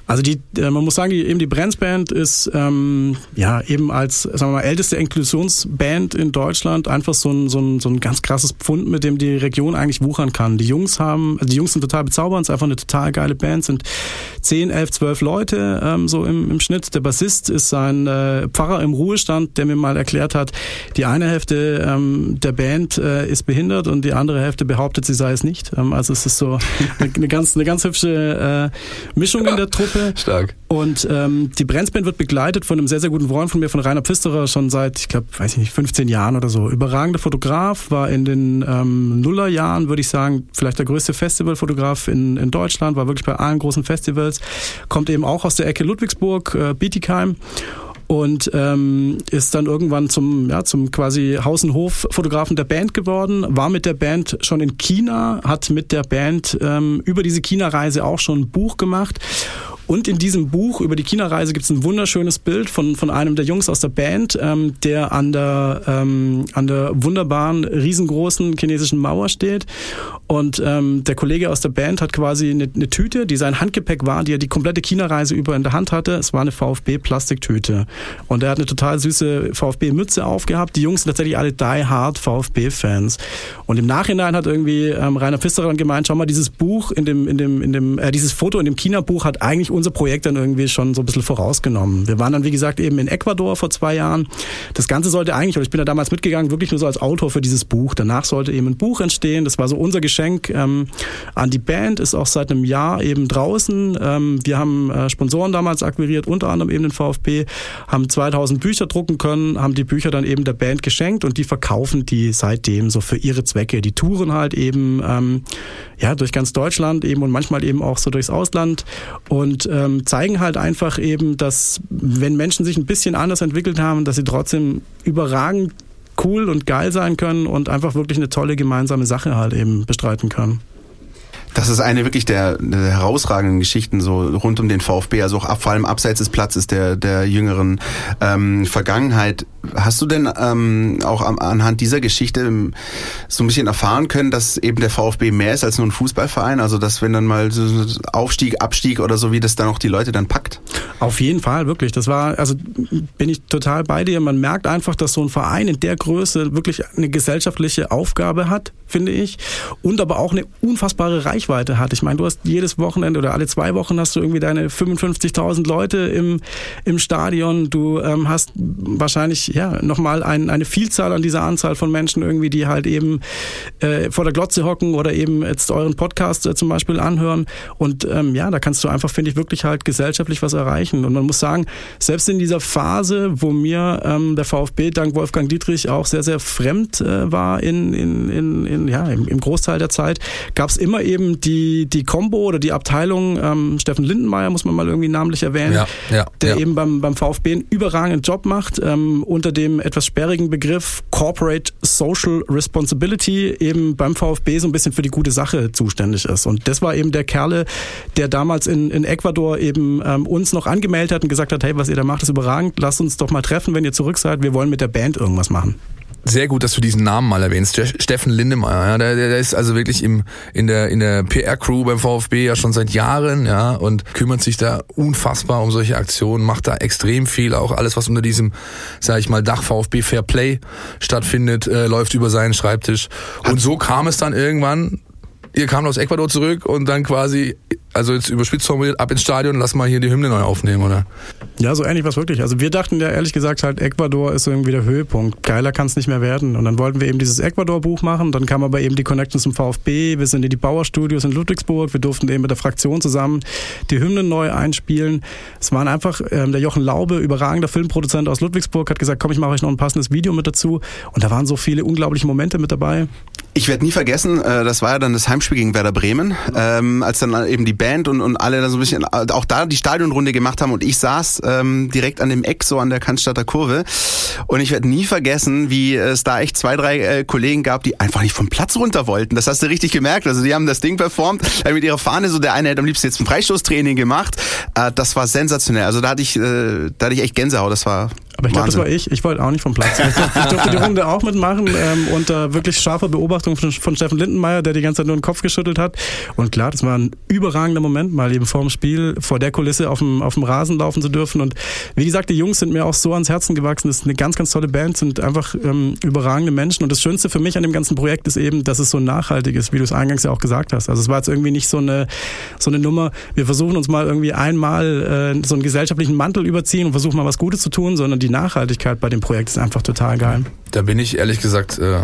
S4: Also die, äh, man muss sagen, die, eben die Brenzband ist ähm, ja eben als, sagen wir mal, älteste Inklusionsband in Deutschland einfach so ein, so ein so ein ganz krasses Pfund, mit dem die Region eigentlich wuchern kann. Die Jungs haben, also die Jungs sind total bezaubernd, es ist einfach eine total geile Band, sind zehn, elf, zwölf Leute ähm, so im, im Schnitt. Der Bassist ist ein äh, Pfarrer im Ruhestand, der mir mal erklärt hat, die eine Hälfte ähm, der Band äh, ist behindert und die andere Hälfte behauptet, sie sei es nicht. Ähm, also es ist so eine, eine ganz eine ganz hübsche äh, Mischung in der Truppe.
S3: Stark.
S4: Und ähm, die Brenzband wird begleitet von einem sehr, sehr guten Freund von mir, von Rainer Pfisterer, schon seit, ich glaube, weiß ich nicht, fünfzehn Jahren oder so. Überragender Fotograf, war in den ähm, Nullerjahren, würde ich sagen, vielleicht der größte Festivalfotograf in, in Deutschland, war wirklich bei allen großen Festivals, kommt eben auch aus der Ecke Ludwigsburg, äh, Bietigheim. Und ähm, ist dann irgendwann zum ja zum quasi Haus- und Hof-Fotografen der Band geworden, war mit der Band schon in China, hat mit der Band ähm, über diese China-Reise auch schon ein Buch gemacht. Und in diesem Buch über die China-Reise gibt es ein wunderschönes Bild von von einem der Jungs aus der Band, ähm, der an der ähm, an der wunderbaren, riesengroßen chinesischen Mauer steht. Und ähm, der Kollege aus der Band hat quasi eine, eine Tüte, die sein Handgepäck war, die er die komplette China-Reise über in der Hand hatte. Es war eine VfB-Plastiktüte. Und er hat eine total süße VfB-Mütze aufgehabt. Die Jungs sind tatsächlich alle die-hard VfB-Fans. Und im Nachhinein hat irgendwie ähm, Rainer Pfisterer dann gemeint, schau mal, dieses Buch in dem in dem in dem äh, dieses Foto in dem China-Buch hat eigentlich unser Projekt dann irgendwie schon so ein bisschen vorausgenommen. Wir waren dann, wie gesagt, eben in Ecuador vor zwei Jahren. Das Ganze sollte eigentlich, oder ich bin da damals mitgegangen, wirklich nur so als Autor für dieses Buch. Danach sollte eben ein Buch entstehen. Das war so unser Geschenk ähm, an die Band, ist auch seit einem Jahr eben draußen. Ähm, wir haben äh, Sponsoren damals akquiriert, unter anderem eben den VfB, haben zweitausend Bücher drucken können, haben die Bücher dann eben der Band geschenkt und die verkaufen die seitdem so für ihre Zwecke. Die touren halt eben ähm, ja durch ganz Deutschland eben und manchmal eben auch so durchs Ausland und ähm, zeigen halt einfach eben, dass wenn Menschen sich ein bisschen anders entwickelt haben, dass sie trotzdem überragend cool und geil sein können und einfach wirklich eine tolle gemeinsame Sache halt eben bestreiten können.
S2: Das ist eine wirklich der, der herausragenden Geschichten so rund um den VfB, also auch ab, vor allem abseits des Platzes der, der jüngeren ähm, Vergangenheit. Hast du denn ähm, auch am, anhand dieser Geschichte so ein bisschen erfahren können, dass eben der VfB mehr ist als nur ein Fußballverein? Also dass wenn dann mal so Aufstieg, Abstieg oder so, wie das dann auch die Leute dann packt?
S4: Auf jeden Fall, wirklich. Das war, also bin ich total bei dir. Man merkt einfach, dass so ein Verein in der Größe wirklich eine gesellschaftliche Aufgabe hat, finde ich, und aber auch eine unfassbare Reichweite hat. Ich meine, du hast jedes Wochenende oder alle zwei Wochen hast du irgendwie deine fünfundfünfzigtausend Leute im, im Stadion. Du ähm, hast wahrscheinlich ja nochmal ein, eine Vielzahl an dieser Anzahl von Menschen irgendwie, die halt eben äh, vor der Glotze hocken oder eben jetzt euren Podcast äh, zum Beispiel anhören. Und ähm, ja, da kannst du einfach, finde ich, wirklich halt gesellschaftlich was erreichen. Und man muss sagen, selbst in dieser Phase, wo mir ähm, der VfB dank Wolfgang Dietrich auch sehr, sehr fremd äh, war in, in, in, in ja im, im Großteil der Zeit, gab es immer eben die die Combo oder die Abteilung ähm, Steffen Lindenmeier, muss man mal irgendwie namentlich erwähnen,
S3: ja, ja,
S4: der
S3: ja.
S4: eben beim beim VfB einen überragenden Job macht, ähm, unter dem etwas sperrigen Begriff Corporate Social Responsibility eben beim VfB so ein bisschen für die gute Sache zuständig ist. Und das war eben der Kerle, der damals in, in Ecuador eben ähm, uns noch angemeldet hat und gesagt hat, hey, was ihr da macht, ist überragend, lasst uns doch mal treffen, wenn ihr zurück seid, wir wollen mit der Band irgendwas machen.
S3: Sehr gut, dass du diesen Namen mal erwähnst. Steffen Lindenmeier, ja, der, der ist also wirklich im in der in der P R-Crew beim VfB ja schon seit Jahren, ja, und kümmert sich da unfassbar um solche Aktionen, macht da extrem viel, auch alles, was unter diesem, sag ich mal, Dach VfB Fair Play stattfindet, äh, läuft über seinen Schreibtisch. Und so kam es dann irgendwann, ihr kamt aus Ecuador zurück und dann quasi, also jetzt überspitzt formuliert, ab ins Stadion, lass mal hier die Hymne neu aufnehmen, oder?
S4: Ja, so ähnlich war es wirklich. Also wir dachten ja ehrlich gesagt halt, Ecuador ist irgendwie der Höhepunkt. Geiler kann es nicht mehr werden. Und dann wollten wir eben dieses Ecuador-Buch machen. Dann kam aber eben die Connection zum VfB. Wir sind in die Bauer-Studios in Ludwigsburg. Wir durften eben mit der Fraktion zusammen die Hymne neu einspielen. Es waren einfach, ähm, der Jochen Laube, überragender Filmproduzent aus Ludwigsburg, hat gesagt, komm, ich mache euch noch ein passendes Video mit dazu. Und da waren so viele unglaubliche Momente mit dabei.
S2: Ich werde nie vergessen, äh, das war ja dann das Heimspiel gegen Werder Bremen, ähm, als dann eben die Band und, und alle dann so ein bisschen auch da die Stadionrunde gemacht haben und ich saß ähm, direkt an dem Eck, so an der Cannstatter Kurve, und ich werde nie vergessen, wie es da echt zwei, drei äh, Kollegen gab, die einfach nicht vom Platz runter wollten. Das hast du richtig gemerkt. Also die haben das Ding performt, äh, mit ihrer Fahne, so der eine hätte am liebsten jetzt ein Freistoßtraining gemacht. Äh, das war sensationell. Also da hatte ich, äh, da hatte ich echt Gänsehaut. Das war
S4: Aber ich glaube, das war ich. Ich wollte auch nicht vom Platz. Ich durfte, ich durfte die Runde auch mitmachen, ähm, unter wirklich scharfer Beobachtung von, von Steffen Lindenmeier, der die ganze Zeit nur den Kopf geschüttelt hat. Und klar, das war ein überragender Moment, mal eben vor dem Spiel, vor der Kulisse auf dem, auf dem Rasen laufen zu dürfen. Und wie gesagt, die Jungs sind mir auch so ans Herzen gewachsen. Das ist eine ganz, ganz tolle Band, sind einfach ähm, überragende Menschen. Und das Schönste für mich an dem ganzen Projekt ist eben, dass es so nachhaltig ist, wie du es eingangs ja auch gesagt hast. Also es war jetzt irgendwie nicht so eine, so eine Nummer, wir versuchen uns mal irgendwie einmal äh, so einen gesellschaftlichen Mantel überziehen und versuchen mal was Gutes zu tun, sondern die Nachhaltigkeit bei dem Projekt ist einfach total geil.
S3: Da bin ich ehrlich gesagt äh,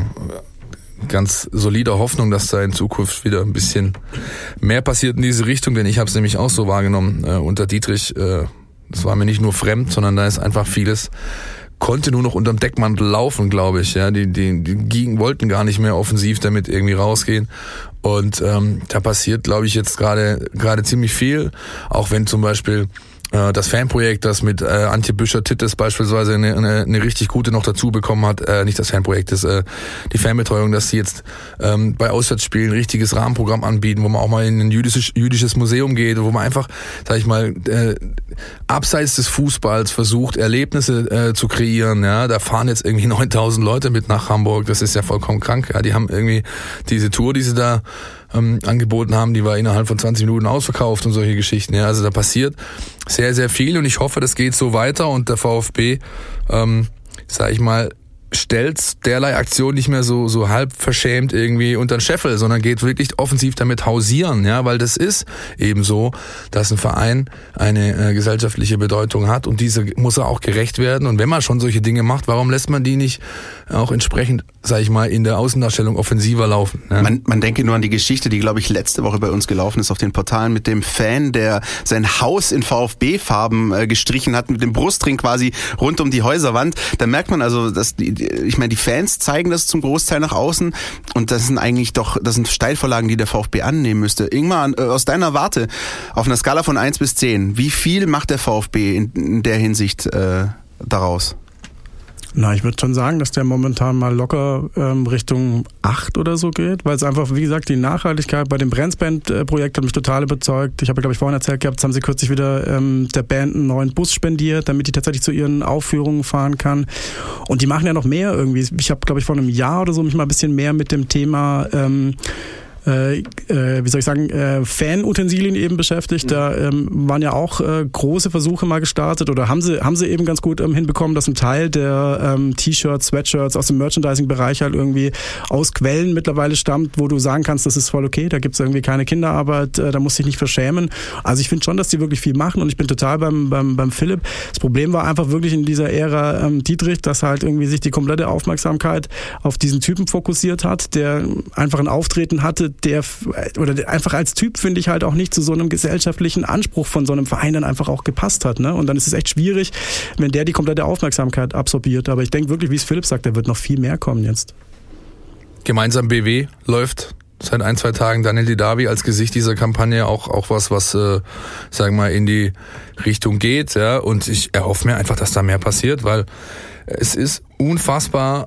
S3: ganz solider Hoffnung, dass da in Zukunft wieder ein bisschen mehr passiert in diese Richtung, denn ich habe es nämlich auch so wahrgenommen äh, unter Dietrich. Äh, das war mir nicht nur fremd, sondern da ist einfach vieles, konnte nur noch unterm Deckmantel laufen, glaube ich. Ja, die, die, die gingen, wollten gar nicht mehr offensiv damit irgendwie rausgehen. Und ähm, da passiert, glaube ich, jetzt gerade gerade ziemlich viel, auch wenn zum Beispiel das Fanprojekt, das mit äh, Antje Büscher-Tittes beispielsweise eine, eine, eine richtig gute noch dazu bekommen hat, äh, nicht das Fanprojekt, das äh, die Fanbetreuung, dass sie jetzt ähm, bei Auswärtsspielen ein richtiges Rahmenprogramm anbieten, wo man auch mal in ein jüdisches, jüdisches Museum geht, wo man einfach, sag ich mal, äh, abseits des Fußballs versucht, Erlebnisse äh, zu kreieren. Ja, da fahren jetzt irgendwie neuntausend Leute mit nach Hamburg, das ist ja vollkommen krank. Ja, die haben irgendwie diese Tour, die sie da ähm, angeboten haben, die war innerhalb von zwanzig Minuten ausverkauft und solche Geschichten. Ja, also da passiert sehr, sehr viel und ich hoffe, das geht so weiter und der VfB, ähm, sag ich mal, stellt derlei Aktion nicht mehr so so halb verschämt irgendwie unter den Scheffel, sondern geht wirklich offensiv damit hausieren, ja, weil das ist eben so, dass ein Verein eine äh, gesellschaftliche Bedeutung hat und diese muss er auch gerecht werden und wenn man schon solche Dinge macht, warum lässt man die nicht auch entsprechend, sag ich mal, in der Außendarstellung offensiver laufen? Ja?
S2: Man, man denke nur an die Geschichte, die, glaube ich, letzte Woche bei uns gelaufen ist auf den Portalen mit dem Fan, der sein Haus in VfB-Farben äh, gestrichen hat, mit dem Brustring quasi rund um die Häuserwand. Da merkt man also, dass die ich meine, die Fans zeigen das zum Großteil nach außen und das sind eigentlich doch, das sind Steilvorlagen, die der VfB annehmen müsste. Ingmar, aus deiner Warte, auf einer Skala von eins bis zehn, wie viel macht der VfB in, in der Hinsicht äh, daraus?
S4: Na, ich würde schon sagen, dass der momentan mal locker ähm, Richtung acht oder so geht, weil es einfach, wie gesagt, die Nachhaltigkeit bei dem Brenzband-Projekt hat mich total überzeugt. Ich habe, glaube ich, vorhin erzählt gehabt, jetzt haben sie kürzlich wieder ähm, der Band einen neuen Bus spendiert, damit die tatsächlich zu ihren Aufführungen fahren kann. Und die machen ja noch mehr irgendwie. Ich habe, glaube ich, vor einem Jahr oder so mich mal ein bisschen mehr mit dem Thema ähm, Äh, äh, wie soll ich sagen, äh, Fan-Utensilien eben beschäftigt. Da ähm, waren ja auch äh, große Versuche mal gestartet oder haben sie haben sie eben ganz gut ähm, hinbekommen, dass ein Teil der ähm, T-Shirts, Sweatshirts aus dem Merchandising-Bereich halt irgendwie aus Quellen mittlerweile stammt, wo du sagen kannst, das ist voll okay, da gibt's irgendwie keine Kinderarbeit, äh, da musst du dich nicht verschämen. Also ich finde schon, dass die wirklich viel machen und ich bin total beim beim beim Philipp. Das Problem war einfach wirklich in dieser Ära ähm, Dietrich, dass halt irgendwie sich die komplette Aufmerksamkeit auf diesen Typen fokussiert hat, der einfach ein Auftreten hatte, der oder der einfach als Typ, finde ich, halt auch nicht zu so einem gesellschaftlichen Anspruch von so einem Verein dann einfach auch gepasst hat. Ne? Und dann ist es echt schwierig, wenn der die komplette Aufmerksamkeit absorbiert. Aber ich denke wirklich, wie es Philipp sagt, da wird noch viel mehr kommen jetzt.
S3: Gemeinsam B W läuft seit ein, zwei Tagen Daniel Didavi als Gesicht dieser Kampagne auch auch was, was, äh, sagen wir mal, in die Richtung geht. Ja? Und ich erhoffe mir einfach, dass da mehr passiert, weil es ist unfassbar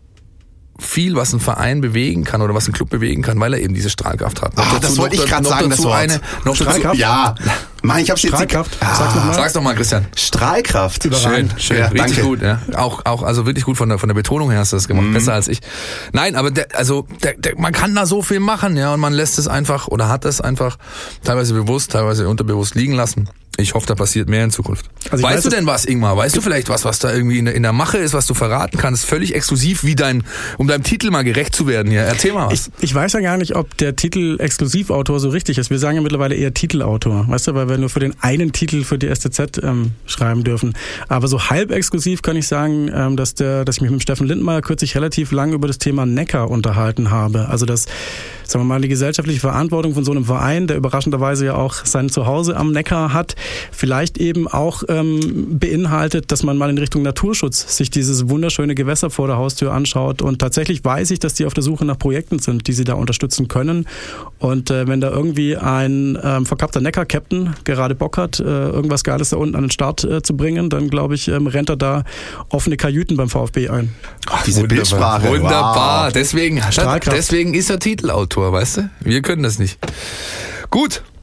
S3: viel, was ein Verein bewegen kann oder was ein Club bewegen kann, weil er eben diese Strahlkraft hat.
S2: Ach, das wollte ich gerade sagen, das Wort. Eine, noch Strahlkraft? Ja. Mann, ich hab's jetzt
S4: Strahlkraft.
S2: Ah.
S4: Sag's nochmal.
S3: Sag's doch mal, Christian.
S2: Strahlkraft.
S3: Schön, schön. Ja, richtig danke. Gut. Ja. Auch, auch, also wirklich gut von der, von der Betonung her hast du das gemacht. Mhm. Besser als ich. Nein, aber der, also, der, der, man kann da so viel machen, ja, und man lässt es einfach oder hat es einfach teilweise bewusst, teilweise unterbewusst liegen lassen. Ich hoffe, da passiert mehr in Zukunft. Also weißt weiß, du denn was, Ingmar? Weißt du vielleicht was, was da irgendwie in der, in der Mache ist, was du verraten kannst? Völlig exklusiv, wie dein, um deinem Titel mal gerecht zu werden hier. Erzähl mal was.
S4: Ich, ich weiß ja gar nicht, ob der Titel Exklusivautor so richtig ist. Wir sagen ja mittlerweile eher Titelautor. Weißt du, weil wir nur für den einen Titel für die S T Z ähm, schreiben dürfen. Aber so halb exklusiv kann ich sagen, ähm, dass der, dass ich mich mit Steffen Lindenmeier kürzlich relativ lang über das Thema Neckar unterhalten habe. Also das, sagen wir mal, die gesellschaftliche Verantwortung von so einem Verein, der überraschenderweise ja auch sein Zuhause am Neckar hat, vielleicht eben auch ähm, beinhaltet, dass man mal in Richtung Naturschutz sich dieses wunderschöne Gewässer vor der Haustür anschaut. Und tatsächlich weiß ich, dass die auf der Suche nach Projekten sind, die sie da unterstützen können. Und äh, wenn da irgendwie ein ähm, verkappter Neckar-Captain gerade Bock hat, äh, irgendwas Geiles da unten an den Start äh, zu bringen, dann glaube ich, ähm, rennt er da offene Kajüten beim VfB ein.
S2: Ach, diese wunderbar. Bildsprache.
S3: Wunderbar. Wow. Deswegen, deswegen ist er Titelautor, weißt du? Wir können das nicht. Gut.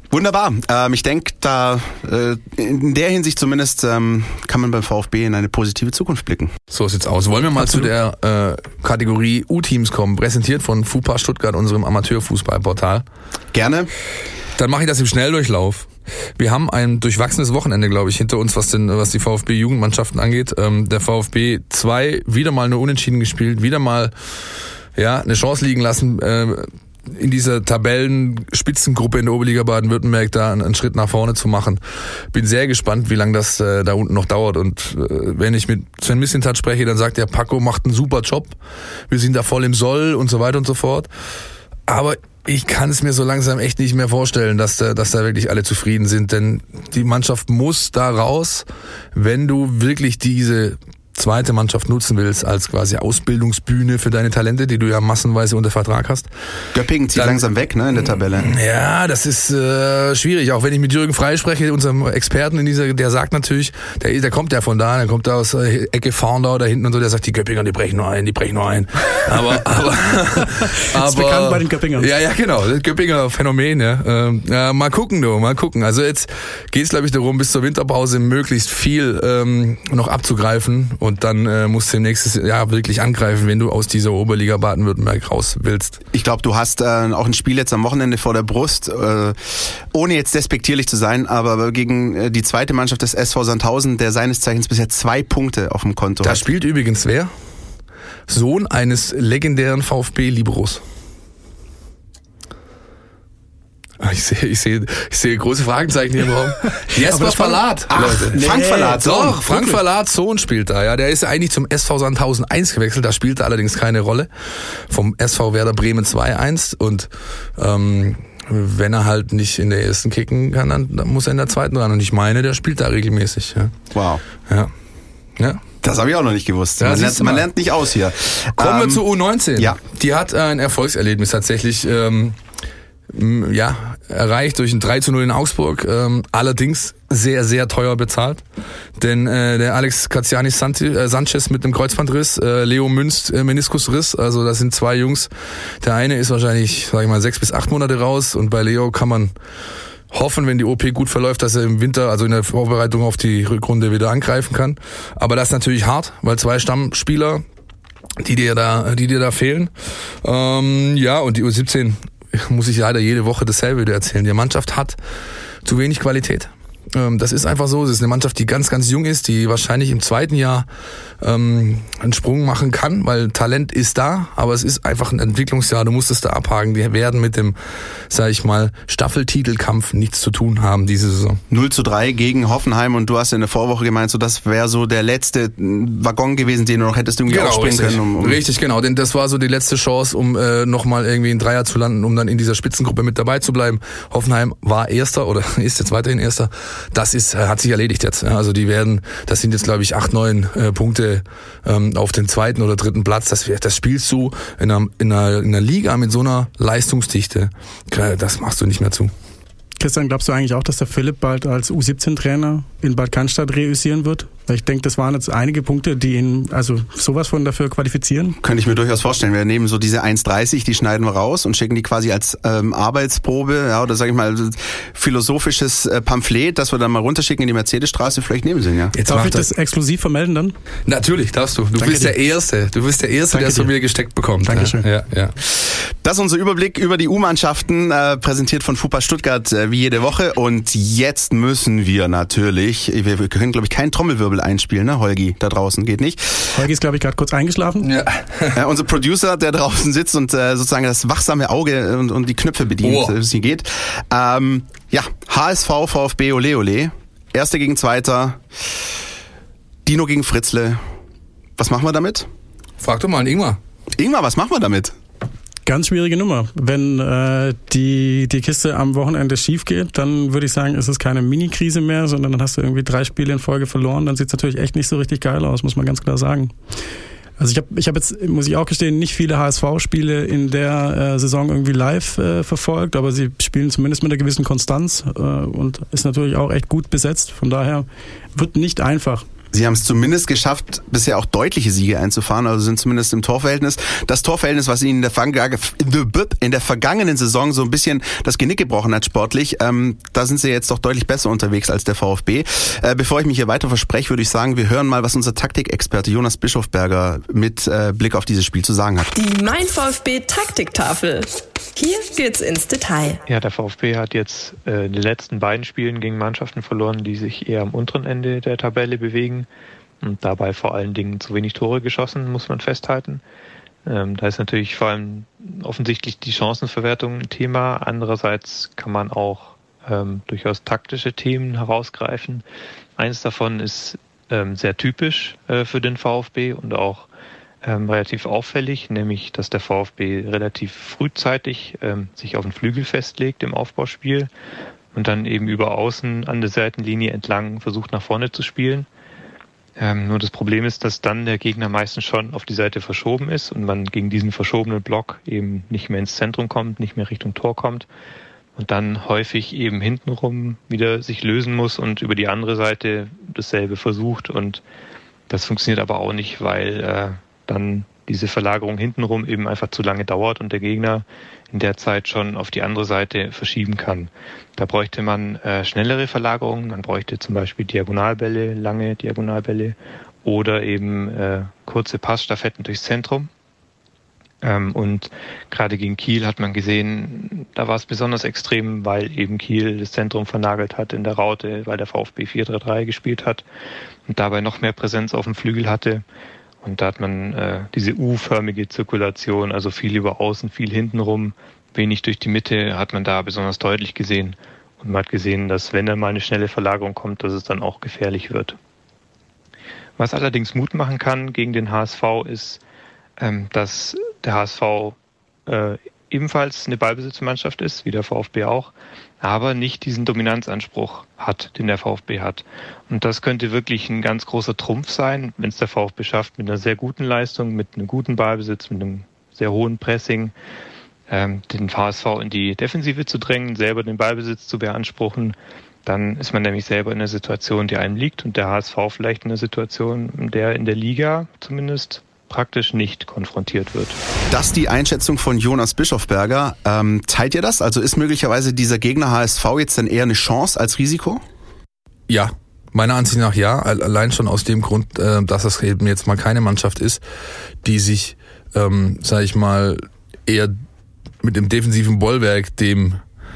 S2: Wunderbar. Ähm, ich denke, da äh, in der Hinsicht zumindest ähm, kann man beim VfB in eine positive Zukunft blicken.
S3: So sieht's aus. Wollen wir mal Absolut. zu der äh, Kategorie U-Teams kommen, präsentiert von FUPA Stuttgart, unserem Amateurfußballportal?
S2: Gerne.
S3: Dann mache ich das im Schnelldurchlauf. Wir haben ein durchwachsenes Wochenende, glaube ich, hinter uns, was den, was die VfB-Jugendmannschaften angeht. Ähm, der VfB zwei wieder mal nur unentschieden gespielt, wieder mal ja eine Chance liegen lassen, äh, in dieser Tabellenspitzengruppe in der Oberliga Baden-Württemberg da einen, einen Schritt nach vorne zu machen. Bin sehr gespannt, wie lange das äh, da unten noch dauert. Und äh, wenn ich mit Sven Mislintat spreche, dann sagt der Paco macht einen super Job. Wir sind da voll im Soll und so weiter und so fort. Aber ich kann es mir so langsam echt nicht mehr vorstellen, dass da, dass da wirklich alle zufrieden sind. Denn die Mannschaft muss da raus, wenn du wirklich diese zweite Mannschaft nutzen willst als quasi Ausbildungsbühne für deine Talente, die du ja massenweise unter Vertrag hast.
S2: Göppingen zieht dann langsam weg, ne, in der Tabelle.
S3: Ja, das ist äh, schwierig. Auch wenn ich mit Jürgen Frey spreche, unserem Experten in dieser, der sagt natürlich, der, der kommt ja von da, der kommt da aus äh, Ecke Farndau da hinten und so, der sagt, die Göppinger, die brechen nur ein, die brechen nur ein. Aber, aber, aber
S4: ist bekannt bei den Göppingern.
S3: Ja, ja, genau, das Göppinger Phänomen, ja. Ähm, ja. Mal gucken, du, mal gucken. Also jetzt geht's, glaube ich, darum, bis zur Winterpause möglichst viel ähm, noch abzugreifen. Und dann äh, musst du nächstes Jahr wirklich angreifen, wenn du aus dieser Oberliga Baden-Württemberg raus willst.
S2: Ich glaube, du hast äh, auch ein Spiel jetzt am Wochenende vor der Brust, äh, ohne jetzt despektierlich zu sein, aber gegen äh, die zweite Mannschaft des S V Sandhausen, der seines Zeichens bisher zwei Punkte auf dem Konto
S3: da
S2: hat.
S3: Da spielt übrigens wer? Sohn eines legendären VfB-Liberos. Ich sehe, ich sehe, ich sehe große Fragezeichen hier im Raum. Jesper Verlat, Leute.
S2: Nee, Frank Verlat,
S3: doch, Frank Verlats Sohn spielt da, ja. Der ist eigentlich zum S V Sandhausen eins gewechselt, da spielt er allerdings keine Rolle. Vom S V Werder Bremen zwei eins und, ähm, wenn er halt nicht in der ersten kicken kann, dann, dann muss er in der zweiten ran. Und ich meine, der spielt da regelmäßig, ja.
S2: Wow.
S3: Ja. Ja.
S2: Das habe ich auch noch nicht gewusst.
S3: Ja,
S2: man, lernt, man lernt nicht aus hier.
S3: Kommen
S2: ähm,
S3: wir zu U neunzehn.
S2: Ja.
S3: Die hat ein Erfolgserlebnis tatsächlich, ähm, ja, erreicht durch ein drei zu null in Augsburg, ähm, allerdings sehr, sehr teuer bezahlt, denn äh, der Alex Katsianis äh, Sanchez mit einem Kreuzbandriss, äh, Leo Münst äh, Meniskusriss, also das sind zwei Jungs, der eine ist wahrscheinlich, sag ich mal, sechs bis acht Monate raus und bei Leo kann man hoffen, wenn die O P gut verläuft, dass er im Winter, also in der Vorbereitung auf die Rückrunde wieder angreifen kann, aber das ist natürlich hart, weil zwei Stammspieler, die dir da, die dir da fehlen, ähm, ja, und die U siebzehn muss ich leider jede Woche dasselbe wieder erzählen. Die Mannschaft hat zu wenig Qualität. Das ist einfach so. Es ist eine Mannschaft, die ganz, ganz jung ist, die wahrscheinlich im zweiten Jahr ähm, einen Sprung machen kann, weil Talent ist da, aber es ist einfach ein Entwicklungsjahr. Du musst es da abhaken. Die werden mit dem, sag ich mal, Staffeltitelkampf nichts zu tun haben diese Saison.
S2: null zu drei gegen Hoffenheim und du hast in der Vorwoche gemeint, so das wäre so der letzte Waggon gewesen, den du noch hättest irgendwie
S3: genau,
S2: aufspringen
S3: richtig.
S2: können. Um, um
S3: richtig, genau. Denn das war so die letzte Chance, um äh, nochmal irgendwie in Dreier zu landen, um dann in dieser Spitzengruppe mit dabei zu bleiben. Hoffenheim war Erster oder ist jetzt weiterhin Erster. Das ist, hat sich erledigt jetzt. Also die werden, das sind jetzt glaube ich acht, neun äh, Punkte ähm, auf den zweiten oder dritten Platz. Das, das spielst du in einer, in, einer, in einer Liga mit so einer Leistungsdichte. Das machst du nicht mehr zu.
S4: Christian, glaubst du eigentlich auch, dass der Philipp bald als U siebzehn Trainer in Bad Cannstatt reüssieren wird? Weil ich denke, das waren jetzt einige Punkte, die ihn also sowas von dafür qualifizieren.
S2: Könnte ich mir durchaus vorstellen. Wir nehmen so diese eins dreißig, die schneiden wir raus und schicken die quasi als ähm, Arbeitsprobe, ja, oder sage ich mal philosophisches äh, Pamphlet, das wir dann mal runterschicken in die Mercedesstraße. Vielleicht nehmen sie ihn, ja.
S4: Jetzt Darf ich das, das exklusiv vermelden dann?
S3: Natürlich, darfst du. Du Danke bist dir. der Erste. Du bist der Erste, Danke der es von mir gesteckt bekommt.
S4: Dankeschön.
S3: Ja, ja.
S2: Das ist unser Überblick über die U-Mannschaften, äh, präsentiert von FUPA Stuttgart äh, wie jede Woche. Und jetzt müssen wir natürlich, wir, wir können glaube ich keinen Trommelwirbel einspielen, ne, Holgi, da draußen, geht nicht.
S4: Holgi ist glaube ich gerade kurz eingeschlafen.
S2: Ja. äh, unser Producer, der draußen sitzt und äh, sozusagen das wachsame Auge und, und die Knöpfe bedient, oh. wie es hier geht. Ähm, ja, H S V, VfB, ole ole. Erster gegen Zweiter. Dino gegen Fritzle. Was machen wir damit?
S3: Frag doch mal an Ingmar.
S2: Ingmar, was machen wir damit?
S4: Ganz schwierige Nummer. Wenn äh, die, die Kiste am Wochenende schief geht, dann würde ich sagen, ist es keine Mini-Krise mehr, sondern dann hast du irgendwie drei Spiele in Folge verloren. Dann sieht es natürlich echt nicht so richtig geil aus, muss man ganz klar sagen. Also ich habe ich hab jetzt, muss ich auch gestehen, nicht viele H S V-Spiele in der äh, Saison irgendwie live äh, verfolgt, aber sie spielen zumindest mit einer gewissen Konstanz äh, und ist natürlich auch echt gut besetzt. Von daher wird nicht einfach.
S2: Sie haben es zumindest geschafft, bisher auch deutliche Siege einzufahren, also sind zumindest im Torverhältnis. Das Torverhältnis, was Ihnen in der, Verga- in der vergangenen Saison so ein bisschen das Genick gebrochen hat sportlich, ähm, da sind Sie jetzt doch deutlich besser unterwegs als der VfB. Äh, bevor ich mich hier weiter verspreche, würde ich sagen, wir hören mal, was unser Taktikexperte Jonas Bischofberger mit äh, Blick auf dieses Spiel zu sagen hat.
S1: Die Mein VfB Taktiktafel. Hier geht's ins Detail.
S10: Ja, der VfB hat jetzt äh, die letzten beiden Spielen gegen Mannschaften verloren, die sich eher am unteren Ende der Tabelle bewegen und dabei vor allen Dingen zu wenig Tore geschossen, muss man festhalten. Ähm, da ist natürlich vor allem offensichtlich die Chancenverwertung ein Thema. Andererseits kann man auch ähm, durchaus taktische Themen herausgreifen. Eins davon ist ähm, sehr typisch äh, für den VfB und auch Ähm, relativ auffällig, nämlich dass der VfB relativ frühzeitig ähm, sich auf den Flügel festlegt im Aufbauspiel und dann eben über außen an der Seitenlinie entlang versucht nach vorne zu spielen. Ähm, nur das Problem ist, dass dann der Gegner meistens schon auf die Seite verschoben ist und man gegen diesen verschobenen Block eben nicht mehr ins Zentrum kommt, nicht mehr Richtung Tor kommt und dann häufig eben hintenrum wieder sich lösen muss und über die andere Seite dasselbe versucht, und das funktioniert aber auch nicht, weil äh, dann diese Verlagerung hintenrum eben einfach zu lange dauert und der Gegner in der Zeit schon auf die andere Seite verschieben kann. Da bräuchte man äh, schnellere Verlagerungen, man bräuchte zum Beispiel Diagonalbälle, lange Diagonalbälle oder eben äh, kurze Passstaffetten durchs Zentrum. Ähm, und gerade gegen Kiel hat man gesehen, da war es besonders extrem, weil eben Kiel das Zentrum vernagelt hat in der Raute, weil der VfB vier drei drei gespielt hat und dabei noch mehr Präsenz auf dem Flügel hatte. Und da hat man äh, diese U-förmige Zirkulation, also viel über außen, viel hintenrum, wenig durch die Mitte, hat man da besonders deutlich gesehen. Und man hat gesehen, dass wenn dann mal eine schnelle Verlagerung kommt, dass es dann auch gefährlich wird. Was allerdings Mut machen kann gegen den H S V ist, ähm, dass der H S V äh, ebenfalls eine Ballbesitzmannschaft ist, wie der VfB auch, aber nicht diesen Dominanzanspruch hat, den der VfB hat. Und das könnte wirklich ein ganz großer Trumpf sein, wenn es der VfB schafft, mit einer sehr guten Leistung, mit einem guten Ballbesitz, mit einem sehr hohen Pressing, ähm, den H S V in die Defensive zu drängen, selber den Ballbesitz zu beanspruchen. Dann ist man nämlich selber in einer Situation, die einem liegt, und der H S V vielleicht in einer Situation, in der in der Liga zumindest praktisch nicht konfrontiert wird.
S2: Das ist die Einschätzung von Jonas Bischofberger. Ähm, teilt ihr das? Also ist möglicherweise dieser Gegner H S V jetzt dann eher eine Chance als Risiko?
S3: Ja, meiner Ansicht nach ja. Allein schon aus dem Grund, äh, dass es eben jetzt mal keine Mannschaft ist, die sich, ähm, sag ich mal, eher mit dem defensiven Bollwerk dem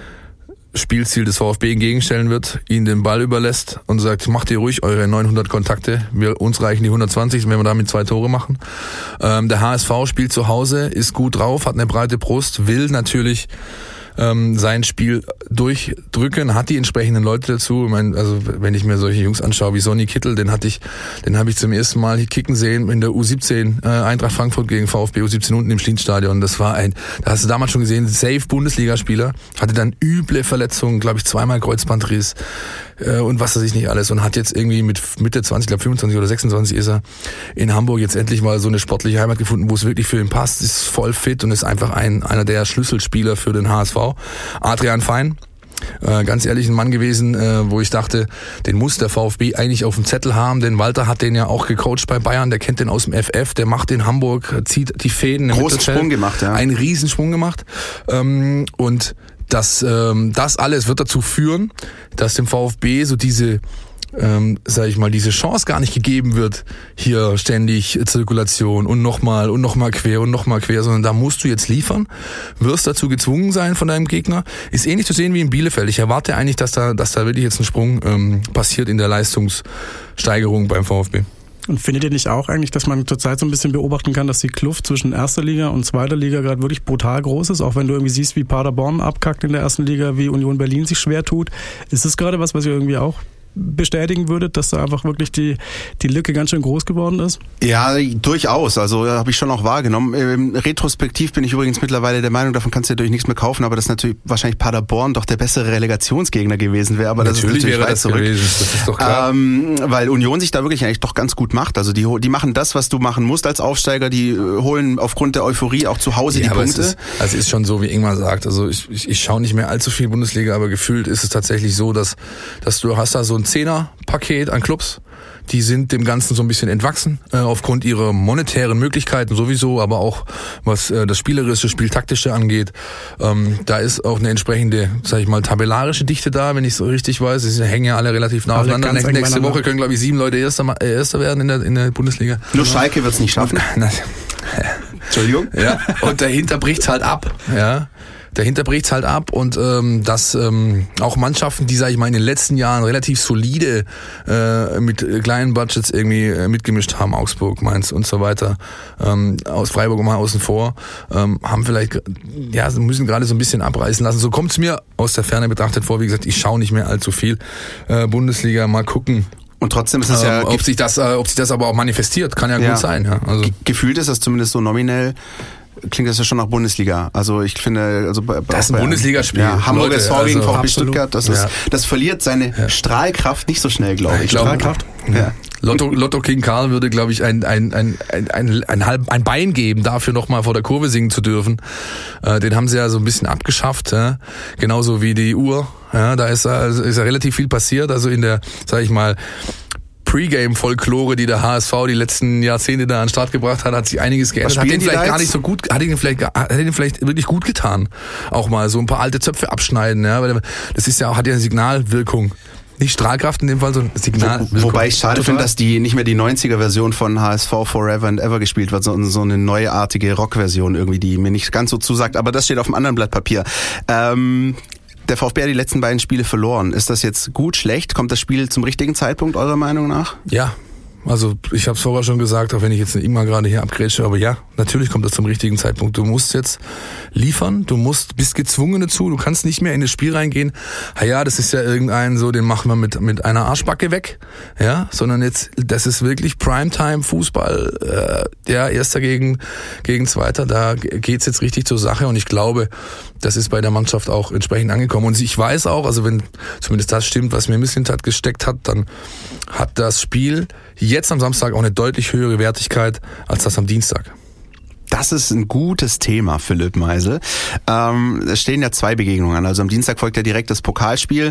S3: Spielziel des VfB entgegenstellen wird, ihnen den Ball überlässt und sagt, macht ihr ruhig eure neunhundert Kontakte, wir, uns reichen die hundertzwanzig, wenn wir damit zwei Tore machen. Ähm, der H S V spielt zu Hause, ist gut drauf, hat eine breite Brust, will natürlich ähm, sein Spiel durchdrücken, hat die entsprechenden Leute dazu. Ich meine, also wenn ich mir solche Jungs anschaue wie Sonny Kittel, den hatte ich, den habe ich zum ersten Mal hier kicken sehen in der U siebzehn äh, Eintracht Frankfurt gegen VfB U siebzehn unten im Schlienstadion. Das war ein, da hast du damals schon gesehen, safe Bundesligaspieler, hatte dann üble Verletzungen, glaube ich zweimal Kreuzbandriss äh, und was weiß ich nicht alles, und hat jetzt irgendwie mit Mitte zwanzig, ich glaube fünfundzwanzig oder sechsundzwanzig ist er in Hamburg jetzt endlich mal so eine sportliche Heimat gefunden, wo es wirklich für ihn passt, ist voll fit und ist einfach ein einer der Schlüsselspieler für den H S V. Adrian Fein, äh, ganz ehrlich ein Mann gewesen, äh, wo ich dachte, den muss der VfB eigentlich auf dem Zettel haben, denn Walter hat den ja auch gecoacht bei Bayern, der kennt den aus dem F F, der macht in Hamburg, zieht die Fäden im
S2: Großen Sprung gemacht, ja.
S3: Einen Riesensprung gemacht, ähm, und das, ähm, das alles wird dazu führen, dass dem VfB so diese Ähm, sag ich mal, diese Chance gar nicht gegeben wird, hier ständig Zirkulation und nochmal und nochmal quer und nochmal quer, sondern da musst du jetzt liefern, wirst dazu gezwungen sein von deinem Gegner. Ist ähnlich zu sehen wie in Bielefeld. Ich erwarte eigentlich, dass da, dass da wirklich jetzt ein Sprung ähm, passiert in der Leistungssteigerung beim VfB.
S4: Und findet ihr nicht auch eigentlich, dass man zurzeit so ein bisschen beobachten kann, dass die Kluft zwischen erster Liga und zweiter Liga gerade wirklich brutal groß ist? Auch wenn du irgendwie siehst, wie Paderborn abkackt in der ersten Liga, wie Union Berlin sich schwer tut. Ist das gerade was, was ihr irgendwie auch bestätigen würdet, dass da einfach wirklich die die Lücke ganz schön groß geworden ist?
S2: Ja, durchaus. Also habe ich schon auch wahrgenommen. Ähm, retrospektiv bin ich übrigens mittlerweile der Meinung, davon kannst du natürlich nichts mehr kaufen, aber dass natürlich wahrscheinlich Paderborn doch der bessere Relegationsgegner gewesen wäre. Aber das natürlich ist natürlich
S3: wäre
S2: weit
S3: das
S2: zurück.
S3: Gewesen. Das ist doch klar.
S2: Ähm, weil Union sich da wirklich eigentlich doch ganz gut macht. Also die die machen das, was du machen musst als Aufsteiger. Die holen aufgrund der Euphorie auch zu Hause ja, die Punkte.
S3: Es ist, also es ist schon so, wie Ingmar sagt. Also ich, ich, ich schaue nicht mehr allzu viel Bundesliga, aber gefühlt ist es tatsächlich so, dass dass du hast da so ein Zehner-Paket an Clubs, die sind dem Ganzen so ein bisschen entwachsen, äh, aufgrund ihrer monetären Möglichkeiten sowieso, aber auch was äh, das spielerische, spieltaktische angeht. Ähm, da ist auch eine entsprechende, sag ich mal, tabellarische Dichte da, wenn ich so richtig weiß. Sie hängen ja alle relativ nah aufeinander. Nächste, nächste Woche können, glaube ich, sieben Leute Erster, äh, Erster werden in der, in der Bundesliga.
S2: Nur Schalke wird's nicht schaffen. Entschuldigung.
S3: Ja, und dahinter bricht's halt ab, ja. Dahinter bricht's halt ab und ähm, dass ähm, auch Mannschaften, die, sag ich mal, in den letzten Jahren relativ solide äh, mit kleinen Budgets irgendwie äh, mitgemischt haben, Augsburg, Mainz und so weiter, ähm, aus Freiburg mal außen vor, ähm, haben vielleicht, ja, müssen gerade so ein bisschen abreißen lassen. So kommt's mir aus der Ferne betrachtet vor. Wie gesagt, ich schaue nicht mehr allzu viel äh, Bundesliga, mal gucken.
S2: Und trotzdem ist es ähm, ja...
S3: Ob sich das, äh, ob sich das aber auch manifestiert, kann ja, ja. gut sein. Ja. Also
S2: gefühlt ist das zumindest so nominell... Klingt das ja schon nach Bundesliga. Also ich finde, also bei,
S3: das ist ein Bundesligaspiel.
S2: Ja, Hamburg S V gegen
S3: also
S2: VfB Stuttgart, das ist, ja. das verliert seine ja. Strahlkraft nicht so schnell, glaube ich.
S3: ich glaub, Strahlkraft. Ja. Lotto, Lotto King Karl würde, glaube ich, ein ein ein ein ein ein, halb, ein Bein geben, dafür nochmal vor der Kurve singen zu dürfen. Äh, den haben sie ja so ein bisschen abgeschafft, ja? Genauso wie die Uhr. Ja, da ist, also ist ja relativ viel passiert. Also in der, sag ich mal, Pre-Game-Folklore, die der H S V die letzten Jahrzehnte da an den Start gebracht hat, hat sich einiges geändert. Hat den vielleicht gar nicht so gut, hat ihn vielleicht, hat ihn vielleicht wirklich gut getan. Auch mal so ein paar alte Zöpfe abschneiden, ja, weil das ist ja, hat ja eine Signalwirkung. Nicht Strahlkraft in dem Fall, sondern Signal.
S2: Wo, wobei ich schade finde, dass die nicht mehr die neunziger-Version von H S V Forever and Ever gespielt wird, sondern so eine neuartige Rock-Version irgendwie, die mir nicht ganz so zusagt. Aber das steht auf einem anderen Blatt Papier. Ähm, Der VfB hat die letzten beiden Spiele verloren. Ist das jetzt gut, schlecht? Kommt das Spiel zum richtigen Zeitpunkt, eurer Meinung nach?
S3: Ja, also ich habe es vorher schon gesagt, auch wenn ich jetzt nicht immer gerade hier abgrätsche, aber ja, natürlich kommt das zum richtigen Zeitpunkt. Du musst jetzt liefern, du musst, bist gezwungen dazu, du kannst nicht mehr in das Spiel reingehen. Ja, ja, das ist ja irgendein so, den machen wir mit mit einer Arschbacke weg, ja, sondern jetzt, das ist wirklich Primetime-Fußball, äh, ja, Erster gegen gegen Zweiter, da geht's jetzt richtig zur Sache und ich glaube, das ist bei der Mannschaft auch entsprechend angekommen. Und ich weiß auch, also wenn zumindest das stimmt, was mir Mislintat gesteckt hat, dann hat das Spiel jetzt am Samstag auch eine deutlich höhere Wertigkeit als das am Dienstag.
S2: Das ist ein gutes Thema, Philipp Meisel. Ähm, es stehen ja zwei Begegnungen an. Also am Dienstag folgt ja direkt das Pokalspiel.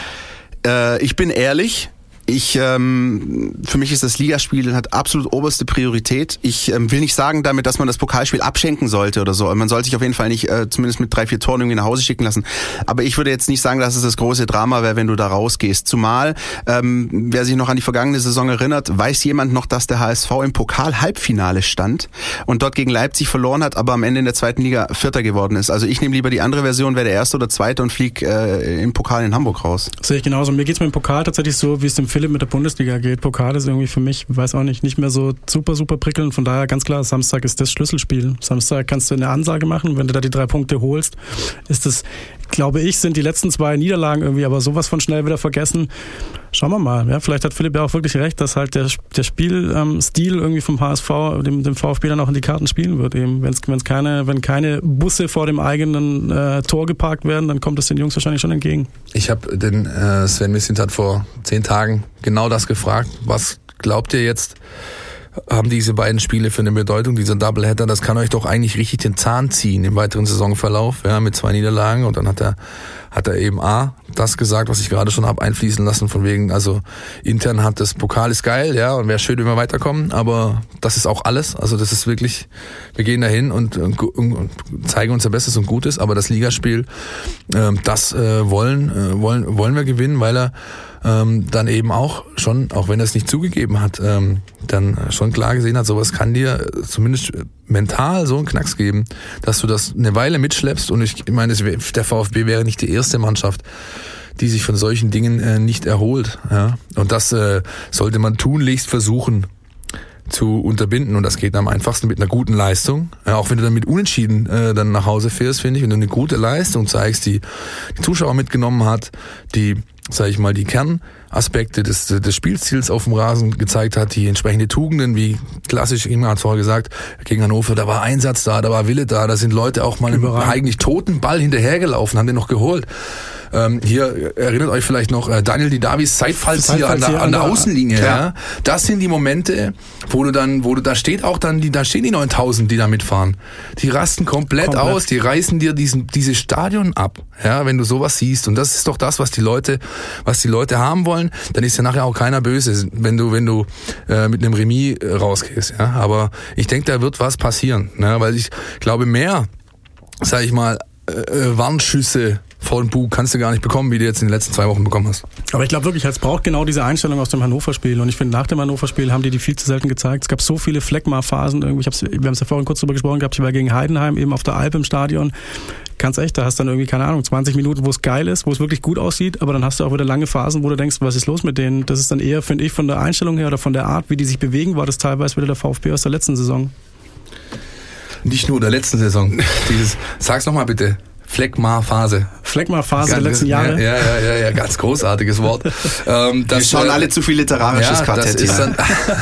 S2: Äh, ich bin ehrlich... Ich, ähm, für mich ist das Ligaspiel hat absolut oberste Priorität. Ich ähm, will nicht sagen damit, dass man das Pokalspiel abschenken sollte oder so. Man soll sich auf jeden Fall nicht, äh, zumindest mit drei, vier Toren irgendwie nach Hause schicken lassen. Aber ich würde jetzt nicht sagen, dass es das große Drama wäre, wenn du da rausgehst. Zumal, ähm, wer sich noch an die vergangene Saison erinnert, weiß jemand noch, dass der H S V im Pokal-Halbfinale stand und dort gegen Leipzig verloren hat, aber am Ende in der zweiten Liga Vierter geworden ist. Also ich nehme lieber die andere Version, wäre der Erste oder Zweite und flieg äh, im Pokal in Hamburg raus.
S4: Sehe ich genauso. Mir geht's mit dem Pokal tatsächlich so, wie es dem Philipp mit der Bundesliga geht. Pokal ist irgendwie für mich, weiß auch nicht, nicht mehr so super, super prickelnd. Von daher ganz klar, Samstag ist das Schlüsselspiel. Samstag kannst du eine Ansage machen. Wenn du da die drei Punkte holst, ist das, glaube ich, sind die letzten zwei Niederlagen irgendwie aber sowas von schnell wieder vergessen. Schauen wir mal. Ja, vielleicht hat Philipp ja auch wirklich recht, dass halt der, der Spielstil irgendwie vom H S V, dem, dem VfB dann auch in die Karten spielen wird. Eben, wenn's, wenn's keine, wenn keine Busse vor dem eigenen äh, Tor geparkt werden, dann kommt es den Jungs wahrscheinlich schon entgegen.
S3: Ich habe den äh, Sven Mislintat vor zehn Tagen genau das gefragt. Was glaubt ihr jetzt, haben diese beiden Spiele für eine Bedeutung, dieser Doubleheader? Das kann euch doch eigentlich richtig den Zahn ziehen im weiteren Saisonverlauf, ja, mit zwei Niederlagen. Und dann hat er hat er eben A, das gesagt, was ich gerade schon habe einfließen lassen, von wegen, also intern hat das Pokal ist geil, ja, und wäre schön, wenn wir weiterkommen, aber das ist auch alles. Also das ist wirklich, wir gehen dahin und, und, und zeigen unser Bestes und Gutes, aber das Ligaspiel, äh, das äh, wollen, äh, wollen, wollen wir gewinnen, weil er ähm, dann eben auch schon, auch wenn er es nicht zugegeben hat, ähm, dann schon klar gesehen hat, sowas kann dir zumindest mental so einen Knacks geben, dass du das eine Weile mitschleppst. Und ich meine, der VfB wäre nicht die erste Mannschaft, die sich von solchen Dingen äh, nicht erholt. Ja? Und das äh, sollte man tunlichst versuchen zu unterbinden. Und das geht am einfachsten mit einer guten Leistung. Ja, auch wenn du dann mit Unentschieden äh, dann nach Hause fährst, finde ich, wenn du eine gute Leistung zeigst, die die Zuschauer mitgenommen hat, die, sage ich mal, die Kernaspekte des, des Spielstils auf dem Rasen gezeigt hat, die entsprechende Tugenden, wie klassisch, Ingmar hat es vorher gesagt, gegen Hannover, da war Einsatz da, da war Wille da, da sind Leute auch mal Überall. Einen eigentlich toten Ball hinterhergelaufen, haben den noch geholt. Ähm, hier erinnert euch vielleicht noch äh, Daniel Didavis Seitfallzieher an der, an der Außenlinie. Ja. Ja. Das sind die Momente, wo du dann, wo du da steht auch dann, die da stehen die neuntausend, die da mitfahren. Die rasten komplett, komplett aus, die reißen dir diesen dieses Stadion ab. Ja, wenn du sowas siehst. Und das ist doch das, was die Leute was die Leute haben wollen, dann ist ja nachher auch keiner böse, wenn du wenn du äh, mit einem Remis äh, rausgehst. Ja? Aber ich denke, da wird was passieren, ne? Weil ich glaube, mehr, sag ich mal, äh, Warnschüsse vor dem Bug kannst du gar nicht bekommen, wie du jetzt in den letzten zwei Wochen bekommen hast.
S4: Aber ich glaube wirklich, es braucht genau diese Einstellung aus dem Hannover-Spiel. Und ich finde, nach dem Hannover-Spiel haben die die viel zu selten gezeigt. Es gab so viele Phlegma-Phasen irgendwie. Ich hab's, wir haben es ja vorhin kurz drüber gesprochen gehabt. Ich war gegen Heidenheim eben auf der Alp im Stadion. Ganz echt, da hast du dann irgendwie, keine Ahnung, zwanzig Minuten, wo es geil ist, wo es wirklich gut aussieht. Aber dann hast du auch wieder lange Phasen, wo du denkst, was ist los mit denen? Das ist dann eher, finde ich, von der Einstellung her oder von der Art, wie die sich bewegen, war das teilweise wieder der VfB aus der letzten Saison.
S3: Nicht nur der letzten Saison. Dieses, sag's nochmal bitte. Phlegma-Phase.
S4: Phlegma-Phase der letzten Jahre.
S3: Ja, ja, ja, ja, ganz großartiges Wort.
S2: Ähm, das, Wir schauen äh, alle zu viel literarisches
S3: ja,
S2: Quartett.
S3: Das ist, dann,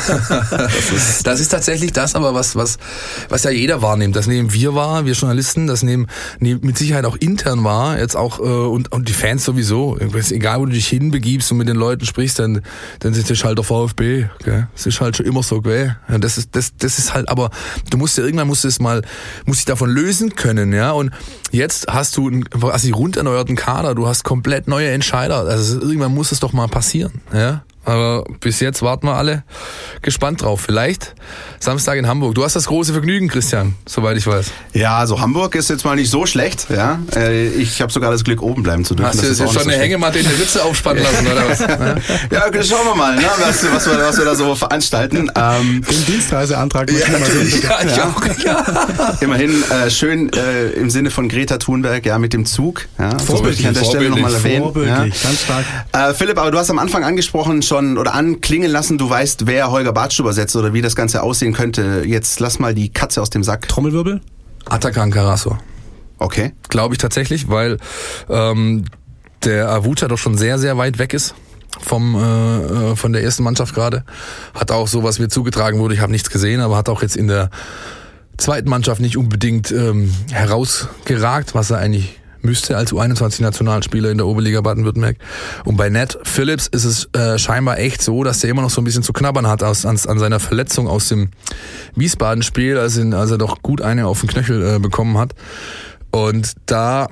S3: das, ist, das ist tatsächlich das, aber was, was, was ja jeder wahrnimmt. Das nehmen wir wahr, wir Journalisten, das nehmen, nehmen mit Sicherheit auch intern wahr, jetzt auch, äh, und, und die Fans sowieso. Egal, wo du dich hinbegibst und mit den Leuten sprichst, dann, dann ist das halt der VfB, gell? Das ist halt schon immer so, gell? Ja, das ist, das, das ist halt, aber du musst ja irgendwann musst du es mal, musst dich davon lösen können, ja? Und jetzt hast du einen quasi rund erneuerten Kader, du hast komplett neue Entscheider. Also irgendwann muss es doch mal passieren, ja. Aber bis jetzt warten wir alle gespannt drauf. Vielleicht Samstag in Hamburg. Du hast das große Vergnügen, Christian, soweit ich weiß.
S2: Ja, also Hamburg ist jetzt mal nicht so schlecht. Ja, ich habe sogar das Glück, oben bleiben zu dürfen.
S3: Hast du jetzt schon so eine Hängematte in der Ritze aufspannen lassen, oder was?
S2: Ja, okay, schauen wir mal, ne, was, was, wir, was wir da so veranstalten.
S4: Ähm, Den Dienstreiseantrag.
S2: Ja, natürlich. Ja, ich
S4: ja.
S2: auch. Ja. Immerhin äh, schön äh, im Sinne von Greta Thunberg, ja, mit dem Zug. Ja,
S3: vorbildlich,
S2: an der Stelle nochmal erwähnen.
S4: Vorbildlich, ja. Ganz stark.
S2: Äh, Philipp, aber du hast am Anfang angesprochen schon oder anklingen lassen, du weißt, wer Holger Badstuber setzt oder wie das Ganze aussehen könnte. Jetzt lass mal die Katze aus dem Sack.
S4: Trommelwirbel?
S3: Atakan Karaso.
S2: Okay.
S3: Glaube ich tatsächlich, weil ähm, der Avuta doch schon sehr, sehr weit weg ist vom äh, von der ersten Mannschaft gerade. Hat auch so, was mir zugetragen wurde, ich habe nichts gesehen, aber hat auch jetzt in der zweiten Mannschaft nicht unbedingt ähm, herausgeragt, was er eigentlich müsste als U einundzwanzig-Nationalspieler in der Oberliga Baden-Württemberg. Und bei Nat Phillips ist es äh, scheinbar echt so, dass der immer noch so ein bisschen zu knabbern hat aus, an, an seiner Verletzung aus dem Wiesbaden-Spiel, als, in, als er doch gut eine auf den Knöchel äh, bekommen hat. Und da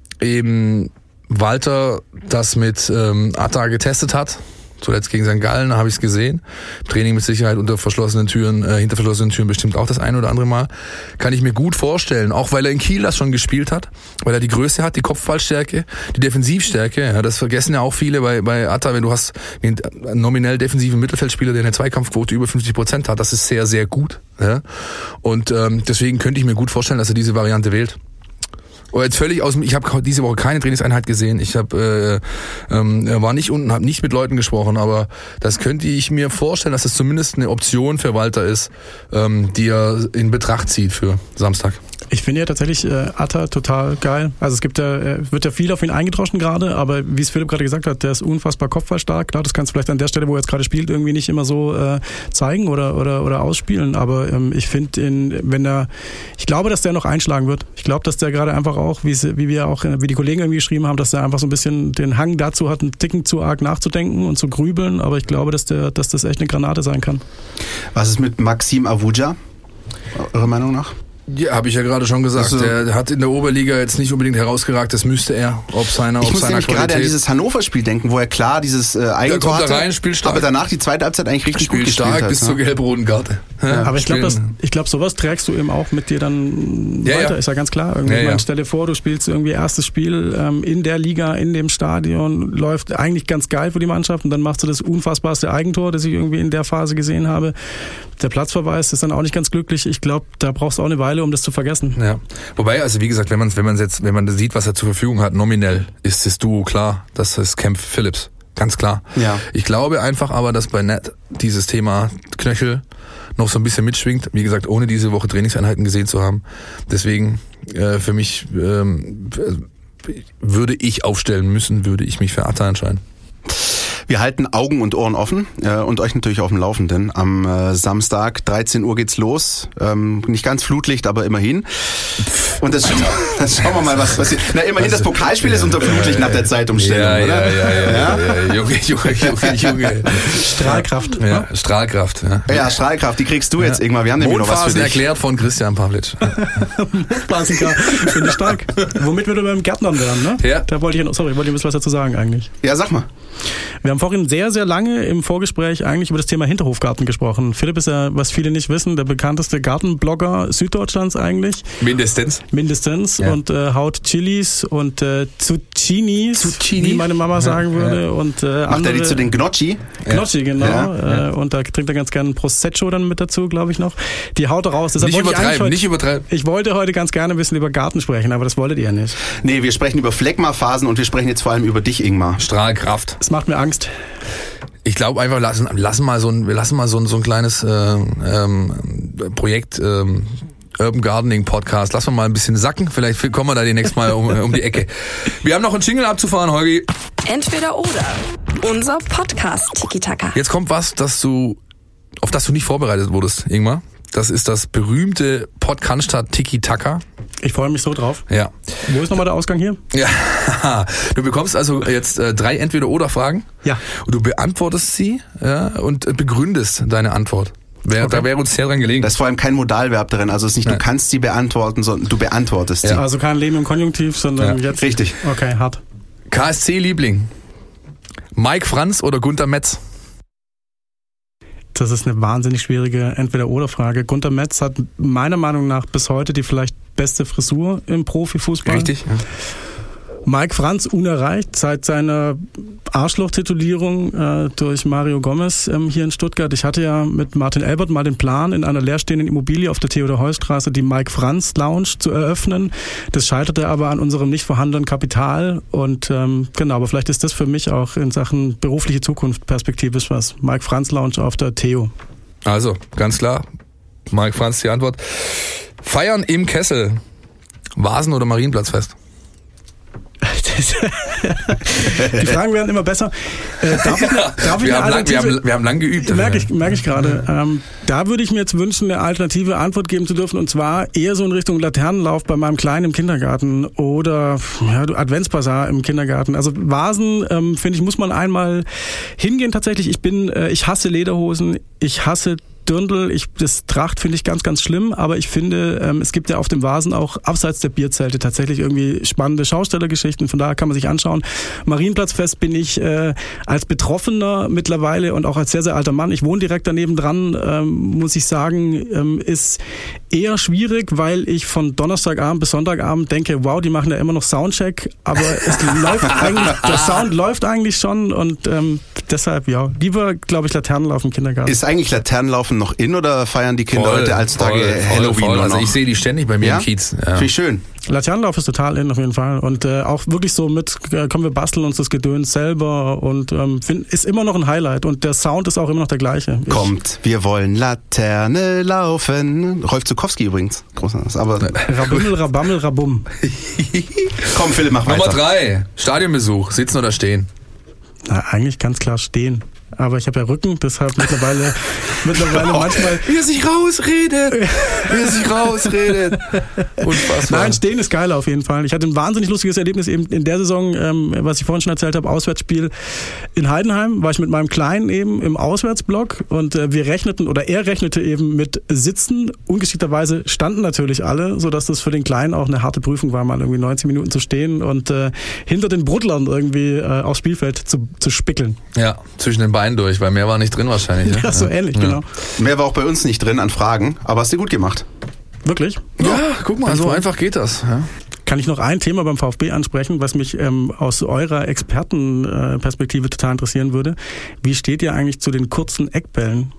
S3: eben Walter das mit ähm, Atta getestet hat, zuletzt gegen Sankt Gallen, habe ich es gesehen. Training mit Sicherheit unter verschlossenen Türen, äh, hinter verschlossenen Türen bestimmt auch das eine oder andere Mal. Kann ich mir gut vorstellen, auch weil er in Kiel das schon gespielt hat, weil er die Größe hat, die Kopfballstärke, die Defensivstärke. Ja, das vergessen ja auch viele bei bei Atta, wenn du hast einen nominell defensiven Mittelfeldspieler, der eine Zweikampfquote über fünfzig Prozent hat, das ist sehr, sehr gut. Ja? Und ähm, deswegen könnte ich mir gut vorstellen, dass er diese Variante wählt. Oh, jetzt völlig aus dem, ich habe diese Woche keine Trainingseinheit gesehen. Ich habe äh, ähm, war nicht unten, habe nicht mit Leuten gesprochen, aber das könnte ich mir vorstellen, dass das zumindest eine Option für Walter ist, ähm, die er in Betracht zieht für Samstag.
S4: Ich finde ja tatsächlich äh, Atta total geil. Also es gibt ja, äh, wird ja viel auf ihn eingedroschen gerade, aber wie es Philipp gerade gesagt hat, der ist unfassbar kopfballstark. Klar, das kannst du vielleicht an der Stelle, wo er jetzt gerade spielt, irgendwie nicht immer so äh, zeigen oder oder oder ausspielen. Aber ähm, ich finde, in wenn er, ich glaube, dass der noch einschlagen wird. Ich glaube, dass der gerade einfach auch, wie wie wir auch, wie die Kollegen irgendwie geschrieben haben, dass der einfach so ein bisschen den Hang dazu hat, einen Ticken zu arg nachzudenken und zu grübeln. Aber ich glaube, dass der, dass das echt eine Granate sein kann.
S2: Was ist mit Maxim Avuja? Eurer Meinung nach?
S3: Ja, habe ich ja gerade schon gesagt. Also, der hat in der Oberliga jetzt nicht unbedingt herausgeragt, das müsste er, ob seiner,
S2: ich
S3: ob
S2: muss
S3: seiner
S2: nämlich gerade an dieses Hannover-Spiel denken, wo er klar dieses äh, Eigentor
S3: hatte,
S2: rein,
S3: spielt stark.
S2: aber danach die zweite Halbzeit eigentlich richtig
S3: spielt
S2: gut gespielt
S3: stark
S2: hat.
S3: bis
S2: ne?
S3: zur gelb-roten Karte.
S4: Ja, aber ich glaube, ich glaube, sowas trägst du eben auch mit dir dann ja, weiter, ja. Ist ja ganz klar. Irgendwie, ja, ja. Stell dir vor, du spielst irgendwie erstes Spiel ähm, in der Liga, in dem Stadion, läuft eigentlich ganz geil für die Mannschaft und dann machst du das unfassbarste Eigentor, das ich irgendwie in der Phase gesehen habe. Der Platzverweis ist dann auch nicht ganz glücklich. Ich glaube, da brauchst du auch eine Weile, um das zu vergessen.
S3: Ja. Wobei, also wie gesagt, wenn man wenn man jetzt, wenn man sieht, was er zur Verfügung hat, nominell ist das Duo klar, das ist Kempf Phillips, ganz klar.
S2: Ja.
S3: Ich glaube einfach aber, dass bei Nat dieses Thema Knöchel noch so ein bisschen mitschwingt. Wie gesagt, ohne diese Woche Trainingseinheiten gesehen zu haben. Deswegen äh, für mich ähm, würde ich aufstellen müssen, würde ich mich für Atta entscheiden.
S2: Wir halten Augen und Ohren offen äh, und euch natürlich auf dem Laufenden. Am äh, Samstag, dreizehn Uhr geht's los. Ähm, nicht ganz Flutlicht, aber immerhin. Und das, das schauen wir mal, was passiert. Na, immerhin, das Pokalspiel ist unter Flutlicht nach der Zeitumstellung,
S3: ja,
S2: oder?
S3: Ja, ja, ja, ja, ja. Junge, Junge, Junge, Junge.
S4: Strahlkraft.
S3: Ja, Strahlkraft. Ja,
S2: ja Strahlkraft, die kriegst du jetzt, Ingmar. Wir haben nämlich noch was für dich.
S3: Erklärt von Christian Pavlic.
S4: Mondphasen, finde ich stark. Womit wir beim Gärtnern werden, ne?
S3: Ja.
S4: Da wollte ich, sorry, wollte ich ein bisschen was dazu sagen eigentlich.
S2: Ja, sag mal.
S4: Wir haben vorhin sehr, sehr lange im Vorgespräch eigentlich über das Thema Hinterhofgarten gesprochen. Philipp ist ja, was viele nicht wissen, der bekannteste Gartenblogger Süddeutschlands eigentlich.
S3: Mindestens.
S4: Mindestens.
S3: Ja.
S4: Und äh, haut Chilis und äh, Zucchinis,
S3: Zucchini?
S4: wie meine Mama sagen
S3: ja,
S4: würde.
S3: Ja.
S4: Und, äh,
S2: Macht er die zu den Gnocchi?
S4: Gnocchi, genau.
S2: Ja,
S4: ja. Äh, und da trinkt er ganz gerne Prosecco dann mit dazu, glaube ich noch. Die haut er raus. Deshalb
S3: nicht
S4: wollte
S3: übertreiben,
S4: ich heute,
S3: nicht übertreiben.
S4: Ich wollte heute ganz gerne ein bisschen über Garten sprechen, aber das wolltet ihr nicht.
S2: Nee, wir sprechen über Phlegmaphasen und wir sprechen jetzt vor allem über dich, Ingmar.
S3: Strahlkraft.
S4: Das macht mir Angst.
S3: Ich glaube einfach, lassen, lassen mal so ein, wir lassen mal so ein, so ein kleines äh, ähm, Projekt, ähm, Urban Gardening Podcast. Lassen wir mal ein bisschen sacken. Vielleicht kommen wir da demnächst mal um, um die Ecke. Wir haben noch einen Jingle abzufahren, Holgi.
S1: Entweder oder. Unser Podcast Tiki-Taka.
S3: Jetzt kommt was, dass du, auf das du nicht vorbereitet wurdest, Ingmar. Das ist das berühmte Podcast Tiki-Taka.
S4: Ich freue mich so drauf.
S3: Ja.
S4: Wo ist nochmal der Ausgang hier?
S3: Ja. Du bekommst also jetzt äh, drei Entweder-Oder-Fragen.
S4: Ja.
S3: Und du beantwortest sie, ja, und begründest deine Antwort. Wär, okay. Da wäre uns sehr dran gelegen.
S2: Da ist vor allem kein Modalverb drin. Also es ist nicht,
S3: Nein.
S2: Du kannst sie beantworten, sondern du beantwortest sie.
S4: Ja. Also kein Leben im Konjunktiv, sondern
S2: ja.
S4: jetzt.
S2: Richtig.
S4: Okay, hart.
S3: K S C-Liebling. Mike Franz oder Gunter Metz?
S4: Das ist eine wahnsinnig schwierige Entweder-Oder-Frage. Gunter Metz hat meiner Meinung nach bis heute die vielleicht beste Frisur im Profifußball.
S3: Richtig, ja.
S4: Mike Franz unerreicht seit seiner Arschloch-Titulierung äh, durch Mario Gomez ähm, hier in Stuttgart. Ich hatte ja mit Martin Elbert mal den Plan, in einer leerstehenden Immobilie auf der Theodor-Heuss-Straße die Mike Franz Lounge zu eröffnen. Das scheiterte aber an unserem nicht vorhandenen Kapital. Und ähm, genau, aber vielleicht ist das für mich auch in Sachen berufliche Zukunft perspektivisch was. Mike Franz Lounge auf der Theo.
S3: Also, ganz klar, Mike Franz die Antwort. Feiern im Kessel. Vasen- oder Marienplatzfest?
S4: Die Fragen werden immer besser. Äh, darf ich, darf ich
S3: wir,
S4: eine
S3: haben lang, wir,
S4: Alternative?
S3: haben, wir haben lang geübt.
S4: Merke ich, merke ich gerade. Ähm, da würde ich mir jetzt wünschen, eine alternative Antwort geben zu dürfen, und zwar eher so in Richtung Laternenlauf bei meinem Kleinen im Kindergarten oder ja, Adventsbasar im Kindergarten. Also Vasen, ähm, finde ich, muss man einmal hingehen tatsächlich. Ich bin, äh, ich hasse Lederhosen, ich hasse Dirndl, ich, das Tracht finde ich ganz, ganz schlimm, aber ich finde, ähm, es gibt ja auf dem Vasen auch abseits der Bierzelte tatsächlich irgendwie spannende Schaustellergeschichten, von daher kann man sich anschauen. Marienplatzfest bin ich äh, als Betroffener mittlerweile und auch als sehr, sehr alter Mann, ich wohne direkt daneben dran, ähm, muss ich sagen, ähm, ist eher schwierig, weil ich von Donnerstagabend bis Sonntagabend denke, wow, die machen ja immer noch Soundcheck, aber es läuft eigentlich, der Sound läuft eigentlich schon und ähm, deshalb, ja, lieber, glaube ich, Laternenlauf im Kindergarten.
S2: Ist eigentlich Laternenlaufen noch in oder feiern die Kinder
S3: voll,
S2: heute als Tage
S3: voll,
S2: Halloween
S3: voll.
S2: nur
S3: Also
S2: noch?
S3: ich sehe die ständig bei mir
S2: ja?
S3: im Kiez. Ja.
S2: Finde ich schön.
S4: Laternenlauf ist total in auf jeden Fall und äh, auch wirklich so mit, äh, kommen wir basteln uns das Gedöns selber und ähm, find, ist immer noch ein Highlight und der Sound ist auch immer noch der gleiche. Ich,
S2: Kommt, wir wollen Laterne laufen. Rolf Zukowski übrigens. Großartig. Aber
S4: Rabimmel, Rabammel, Rabum.
S2: Komm, Philipp, mach weiter.
S3: Nummer drei, Stadionbesuch, sitzen oder stehen?
S4: Na, eigentlich ganz klar stehen. Aber ich habe ja Rücken, deshalb mittlerweile, mittlerweile oh, manchmal...
S3: Wie er sich rausredet! Wie er sich rausredet! Unfassbar.
S4: Nein, stehen ist geil auf jeden Fall. Ich hatte ein wahnsinnig lustiges Erlebnis eben in der Saison, ähm, was ich vorhin schon erzählt habe, Auswärtsspiel in Heidenheim, war ich mit meinem Kleinen eben im Auswärtsblock und äh, wir rechneten, oder er rechnete eben mit Sitzen. Ungeschickterweise standen natürlich alle, sodass das für den Kleinen auch eine harte Prüfung war, mal irgendwie neunzehn Minuten zu stehen und äh, hinter den Brudlern irgendwie äh, aufs Spielfeld zu, zu spickeln.
S3: Ja, zwischen den Bein durch, weil mehr war nicht drin wahrscheinlich. Ne?
S4: Ja, so ähnlich, ja. Genau.
S2: Mehr war auch bei uns nicht drin an Fragen, aber hast du gut gemacht.
S4: Wirklich?
S3: Ja, ja, guck mal, so einfach geht das. Ja.
S4: Kann ich noch ein Thema beim VfB ansprechen, was mich ähm, aus eurer Expertenperspektive total interessieren würde? Wie steht ihr eigentlich zu den kurzen Eckbällen?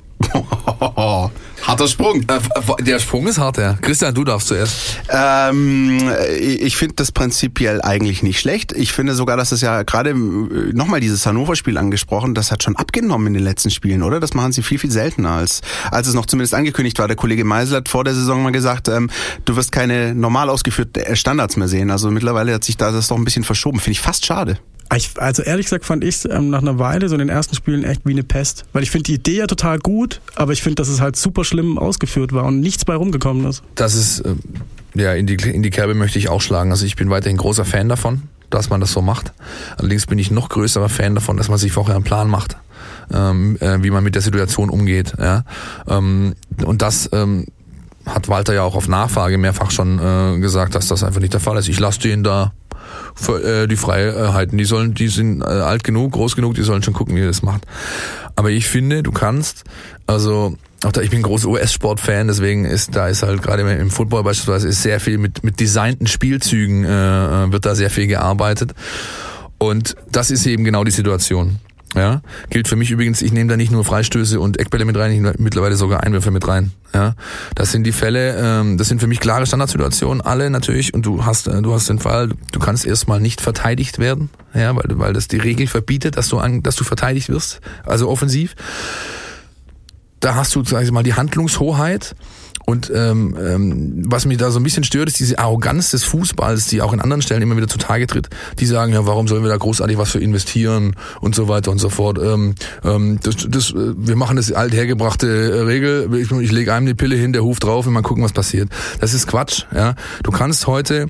S2: Harter Sprung.
S3: Äh, der Sprung ist hart, ja. Christian, du darfst zuerst.
S2: Ähm, ich finde das prinzipiell eigentlich nicht schlecht. Ich finde sogar, dass es ja gerade nochmal dieses Hannover-Spiel angesprochen, das hat schon abgenommen in den letzten Spielen, oder? Das machen sie viel, viel seltener, als als es noch zumindest angekündigt war. Der Kollege Meisel hat vor der Saison mal gesagt, ähm, du wirst keine normal ausgeführten Standards mehr sehen. Also mittlerweile hat sich da das doch ein bisschen verschoben. Finde ich fast schade.
S4: Ich, also ehrlich gesagt fand ich es ähm, nach einer Weile so in den ersten Spielen echt wie eine Pest. Weil ich finde die Idee ja total gut, aber ich finde, dass es halt super schlimm ausgeführt war und nichts bei rumgekommen ist.
S3: Das ist, äh, ja, in die, in die Kerbe möchte ich auch schlagen. Also ich bin weiterhin großer Fan davon, dass man das so macht. Allerdings bin ich noch größerer Fan davon, dass man sich vorher einen Plan macht, ähm, äh, wie man mit der Situation umgeht. Ja? Ähm, und das ähm, hat Walter ja auch auf Nachfrage mehrfach schon äh, gesagt, dass das einfach nicht der Fall ist. Ich lasse denen da für, äh, die Freiheiten. Die sollen, die sind äh, alt genug, groß genug, die sollen schon gucken, wie ihr das macht. Aber ich finde, du kannst, also auch da, ich bin ein großer U S-Sport-Fan, deswegen ist da ist halt gerade im Football beispielsweise ist sehr viel mit mit designten Spielzügen äh, wird da sehr viel gearbeitet und das ist eben genau die Situation. Ja, gilt für mich übrigens, ich nehme da nicht nur Freistöße und Eckbälle mit rein, ich nehme mittlerweile sogar Einwürfe mit rein. Ja, das sind die Fälle, ähm, das sind für mich klare Standardsituationen, alle natürlich, und du hast äh, du hast den Fall, du kannst erstmal nicht verteidigt werden, ja, weil weil das die Regel verbietet, dass du an, dass du verteidigt wirst, also offensiv. Da hast du, sag ich mal, die Handlungshoheit. Und ähm, ähm, was mich da so ein bisschen stört, ist diese Arroganz des Fußballs, die auch in anderen Stellen immer wieder zutage tritt. Die sagen, ja, warum sollen wir da großartig was für investieren und so weiter und so fort. Ähm, ähm, das, das, wir machen das althergebrachte Regel. Ich, ich lege einem die Pille hin, der Huf drauf und mal gucken, was passiert. Das ist Quatsch. Ja, du kannst heute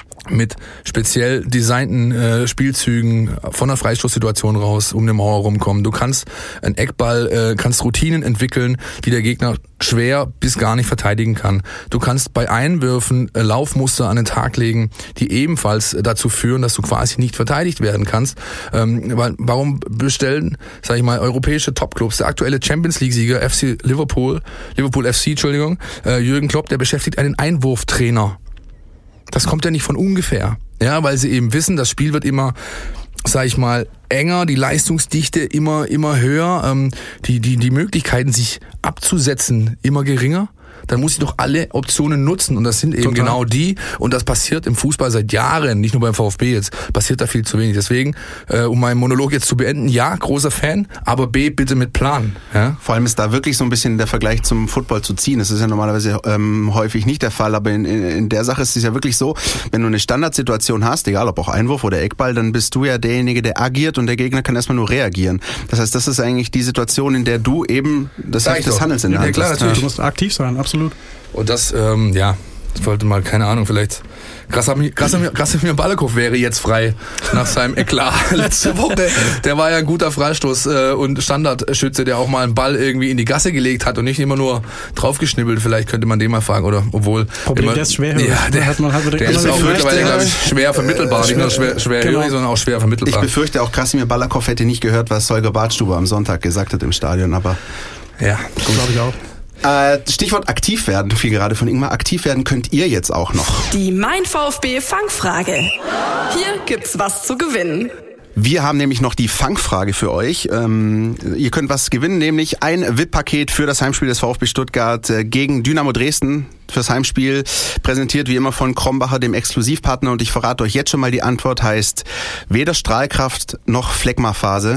S3: mit speziell designten äh, Spielzügen von einer Freistoßsituation raus um eine Mauer rumkommen. Du kannst einen Eckball, äh, kannst Routinen entwickeln, die der Gegner schwer bis gar nicht verteidigen kann. Du kannst bei Einwürfen äh, Laufmuster an den Tag legen, die ebenfalls äh, dazu führen, dass du quasi nicht verteidigt werden kannst. Ähm, weil, warum bestellen, sag ich mal, europäische Topclubs, der aktuelle Champions League-Sieger F C Liverpool, Liverpool F C, Entschuldigung, äh, Jürgen Klopp, der beschäftigt einen Einwurftrainer. Das kommt ja nicht von ungefähr, ja, weil sie eben wissen, das Spiel wird immer, sag ich mal, enger, die Leistungsdichte immer immer höher, ähm, die die die Möglichkeiten sich abzusetzen immer geringer. Dann muss ich doch alle Optionen nutzen und das sind eben Total. Genau die und das passiert im Fußball seit Jahren, nicht nur beim VfB jetzt, passiert da viel zu wenig. Deswegen, äh, um meinen Monolog jetzt zu beenden, ja, großer Fan, aber B, bitte mit Plan. Ja?
S2: Vor allem ist da wirklich so ein bisschen der Vergleich zum Football zu ziehen. Das ist ja normalerweise ähm, häufig nicht der Fall, aber in, in, in der Sache ist es ja wirklich so, wenn du eine Standardsituation hast, egal ob auch Einwurf oder Eckball, dann bist du ja derjenige, der agiert und der Gegner kann erstmal nur reagieren. Das heißt, das ist eigentlich die Situation, in der du eben das Heft des Handelns in der
S4: ja,
S2: Hand
S4: klar,
S2: hast.
S4: Natürlich. Du musst aktiv sein, absolut.
S3: Und das, ähm, ja, ich wollte mal, keine Ahnung, vielleicht Krasimir, Krasimir, Krasimir Balakow wäre jetzt frei nach seinem Eklat letzte Woche. Der war ja ein guter Freistoß äh, und Standardschütze, der auch mal einen Ball irgendwie in die Gasse gelegt hat und nicht immer nur draufgeschnibbelt. Vielleicht könnte man den mal fragen, oder obwohl...
S4: Problem,
S3: immer,
S4: der ist schwer.
S3: Ja, der,
S4: hat man halt
S3: der ist auch mittlerweile, glaube ich, schwer vermittelbar. Nicht nur schwer, schwer genau. hörig, sondern auch schwer vermittelbar.
S2: Ich befürchte, auch Krasimir Balakow hätte nicht gehört, was Holger Badstuber am Sonntag gesagt hat im Stadion, aber...
S3: Ja,
S4: glaube ich auch.
S2: Äh, Stichwort aktiv werden, fiel gerade von Ingmar. Aktiv werden könnt ihr jetzt auch noch.
S1: Die Mein VfB Fangfrage. Hier gibt's was zu gewinnen.
S2: Wir haben nämlich noch die Fangfrage für euch. Ähm, ihr könnt was gewinnen, nämlich ein V I P-Paket für das Heimspiel des VfB Stuttgart äh, gegen Dynamo Dresden. Fürs Heimspiel präsentiert wie immer von Krombacher, dem Exklusivpartner. Und ich verrate euch jetzt schon mal, die Antwort heißt weder Strahlkraft noch Phlegmaphase.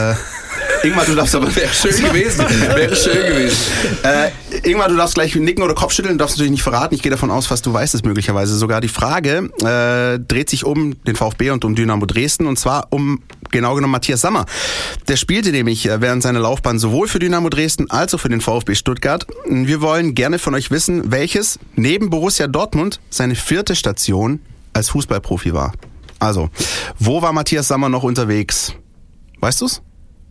S2: Äh, Ingmar, du darfst aber...
S3: Wäre schön gewesen. Wäre schön gewesen.
S2: Äh, Ingmar, du darfst gleich nicken oder Kopfschütteln. Du darfst natürlich nicht verraten. Ich gehe davon aus, was du weißt es möglicherweise sogar. Die Frage äh, dreht sich um den VfB und um Dynamo Dresden. Und zwar um, genau genommen, Matthias Sammer. Der spielte nämlich während seiner Laufbahn sowohl für Dynamo Dresden als auch für den VfB Stuttgart. Wir wollen gerne von euch wissen, welches neben Borussia Dortmund seine vierte Station als Fußballprofi war. Also, wo war Matthias Sammer noch unterwegs? Weißt du's?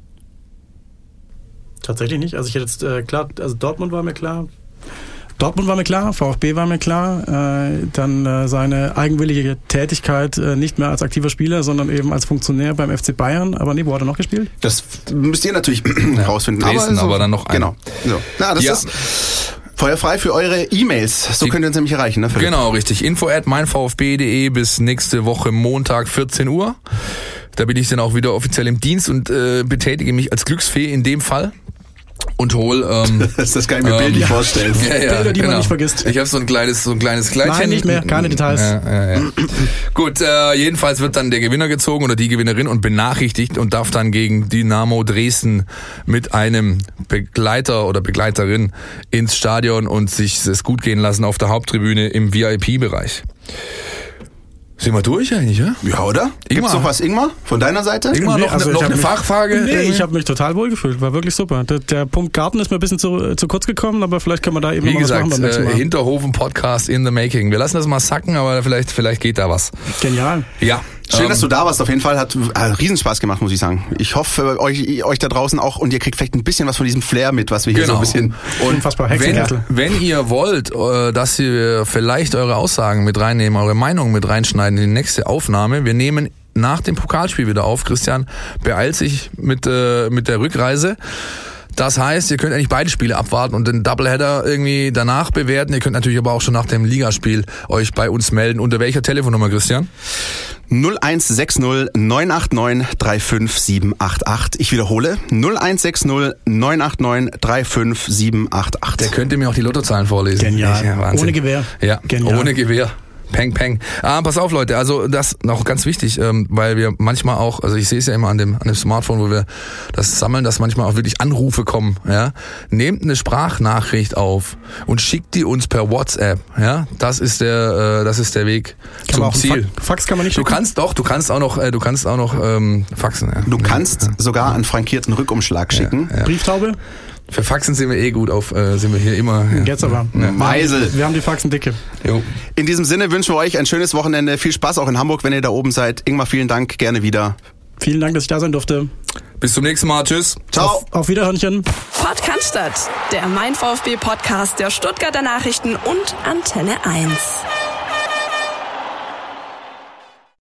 S4: Tatsächlich nicht. Also ich hätte jetzt äh, klar, also Dortmund war mir klar. Dortmund war mir klar, VfB war mir klar, äh, dann äh, seine eigenwillige Tätigkeit äh, nicht mehr als aktiver Spieler, sondern eben als Funktionär beim F C Bayern. Aber nee, wo hat er noch gespielt?
S2: Das müsst ihr natürlich
S3: ja,
S2: rausfinden.
S3: Dresden,
S2: aber, so,
S3: aber dann noch einen.
S2: Genau. So. Na, das ja. ist feuerfrei für eure E-Mails. So Die, könnt ihr uns nämlich erreichen, ne, Philipp?
S3: Genau, richtig. Info at meinvfb punkt de bis nächste Woche Montag vierzehn Uhr. Da bin ich dann auch wieder offiziell im Dienst und äh, betätige mich als Glücksfee in dem Fall. Und hol, ähm,
S2: das kann ich mir ähm, bildlich
S3: ja.
S2: vorstellen.
S4: Ja, ja, Bilder, die genau. man nicht vergisst.
S3: Ich habe so ein kleines, so ein kleines Kleidchen.
S4: Nein, nicht mehr, keine Details.
S3: Ja, ja, ja. Gut, äh, jedenfalls wird dann der Gewinner gezogen oder die Gewinnerin und benachrichtigt und darf dann gegen Dynamo Dresden mit einem Begleiter oder Begleiterin ins Stadion und sich es gut gehen lassen auf der Haupttribüne im V I P-Bereich. Sind wir durch eigentlich, ja?
S2: Ja, oder? Gibt's noch was, Ingmar, von deiner Seite?
S3: Ingmar,
S4: Nee,
S3: noch,
S4: also
S3: noch
S4: ich hab
S3: eine
S4: mich-
S3: Fachfrage?
S4: Nee,
S3: irgendwie?
S4: ich habe mich total wohl gefühlt. War wirklich super. Der, der Punkt Garten ist mir ein bisschen zu, zu kurz gekommen, aber vielleicht können wir da eben
S3: Wie
S4: noch was machen
S3: gesagt,
S4: beim nächsten
S3: äh,
S4: Mal.
S3: Hinterhofen-Podcast in the making. Wir lassen das mal sacken, aber vielleicht, vielleicht geht da was.
S4: Genial.
S3: Ja.
S2: Schön,
S3: ähm,
S2: dass du da warst. Auf jeden Fall hat äh, Riesenspaß gemacht, muss ich sagen. Ich hoffe, euch, euch da draußen auch, und ihr kriegt vielleicht ein bisschen was von diesem Flair mit, was wir hier so
S3: Genau.
S2: ein bisschen...
S4: Unfassbar
S3: Wenn,
S4: Hexenkessel.
S3: wenn ihr wollt, äh, dass wir vielleicht eure Aussagen mit reinnehmen, eure Meinungen mit reinschneiden in die nächste Aufnahme, wir nehmen nach dem Pokalspiel wieder auf. Christian beeilt sich mit, äh, mit der Rückreise. Das heißt, ihr könnt eigentlich beide Spiele abwarten und den Doubleheader irgendwie danach bewerten. Ihr könnt natürlich aber auch schon nach dem Ligaspiel euch bei uns melden. Unter welcher Telefonnummer, Christian?
S2: null eins sechs null neun acht neun drei fünf sieben acht acht. Ich wiederhole, null eins sechs null neun acht neun drei fünf sieben acht acht.
S3: Der könnte mir auch die Lottozahlen vorlesen.
S4: Genial.
S3: Ja, Wahnsinn.
S4: Ohne Gewehr.
S3: Ja,
S4: Genial.
S3: ohne Gewehr. Peng, peng. Ah, pass auf, Leute, also das noch ganz wichtig, ähm, weil wir manchmal auch, also ich sehe es ja immer an dem, an dem Smartphone, wo wir das sammeln, dass manchmal auch wirklich Anrufe kommen, ja. Nehmt eine Sprachnachricht auf und schickt die uns per WhatsApp, ja. Das ist der, äh, das ist der Weg
S4: Kann
S3: zum
S4: man auch einen
S3: Ziel.
S4: Fa- Fax kann man nicht
S3: Du
S4: schicken?
S3: kannst doch, du kannst auch noch, äh, du kannst auch noch ähm, faxen, ja.
S2: Du kannst sogar einen frankierten Rückumschlag schicken.
S3: Ja.
S4: Brieftaube?
S3: Für Faxen sind wir eh gut auf, äh, sind wir hier immer. Ja.
S4: Jetzt aber.
S2: Meisel.
S4: Wir haben die Faxen dicke.
S3: Jo.
S2: In diesem Sinne wünschen wir euch ein schönes Wochenende. Viel Spaß auch in Hamburg, wenn ihr da oben seid. Ingmar, vielen Dank. Gerne wieder.
S4: Vielen Dank, dass ich da sein durfte.
S3: Bis zum nächsten Mal. Tschüss.
S2: Ciao.
S4: Auf, auf Wiederhörnchen.
S1: Pod Cannstatt, der Mein VfB Podcast der Stuttgarter Nachrichten und Antenne eins.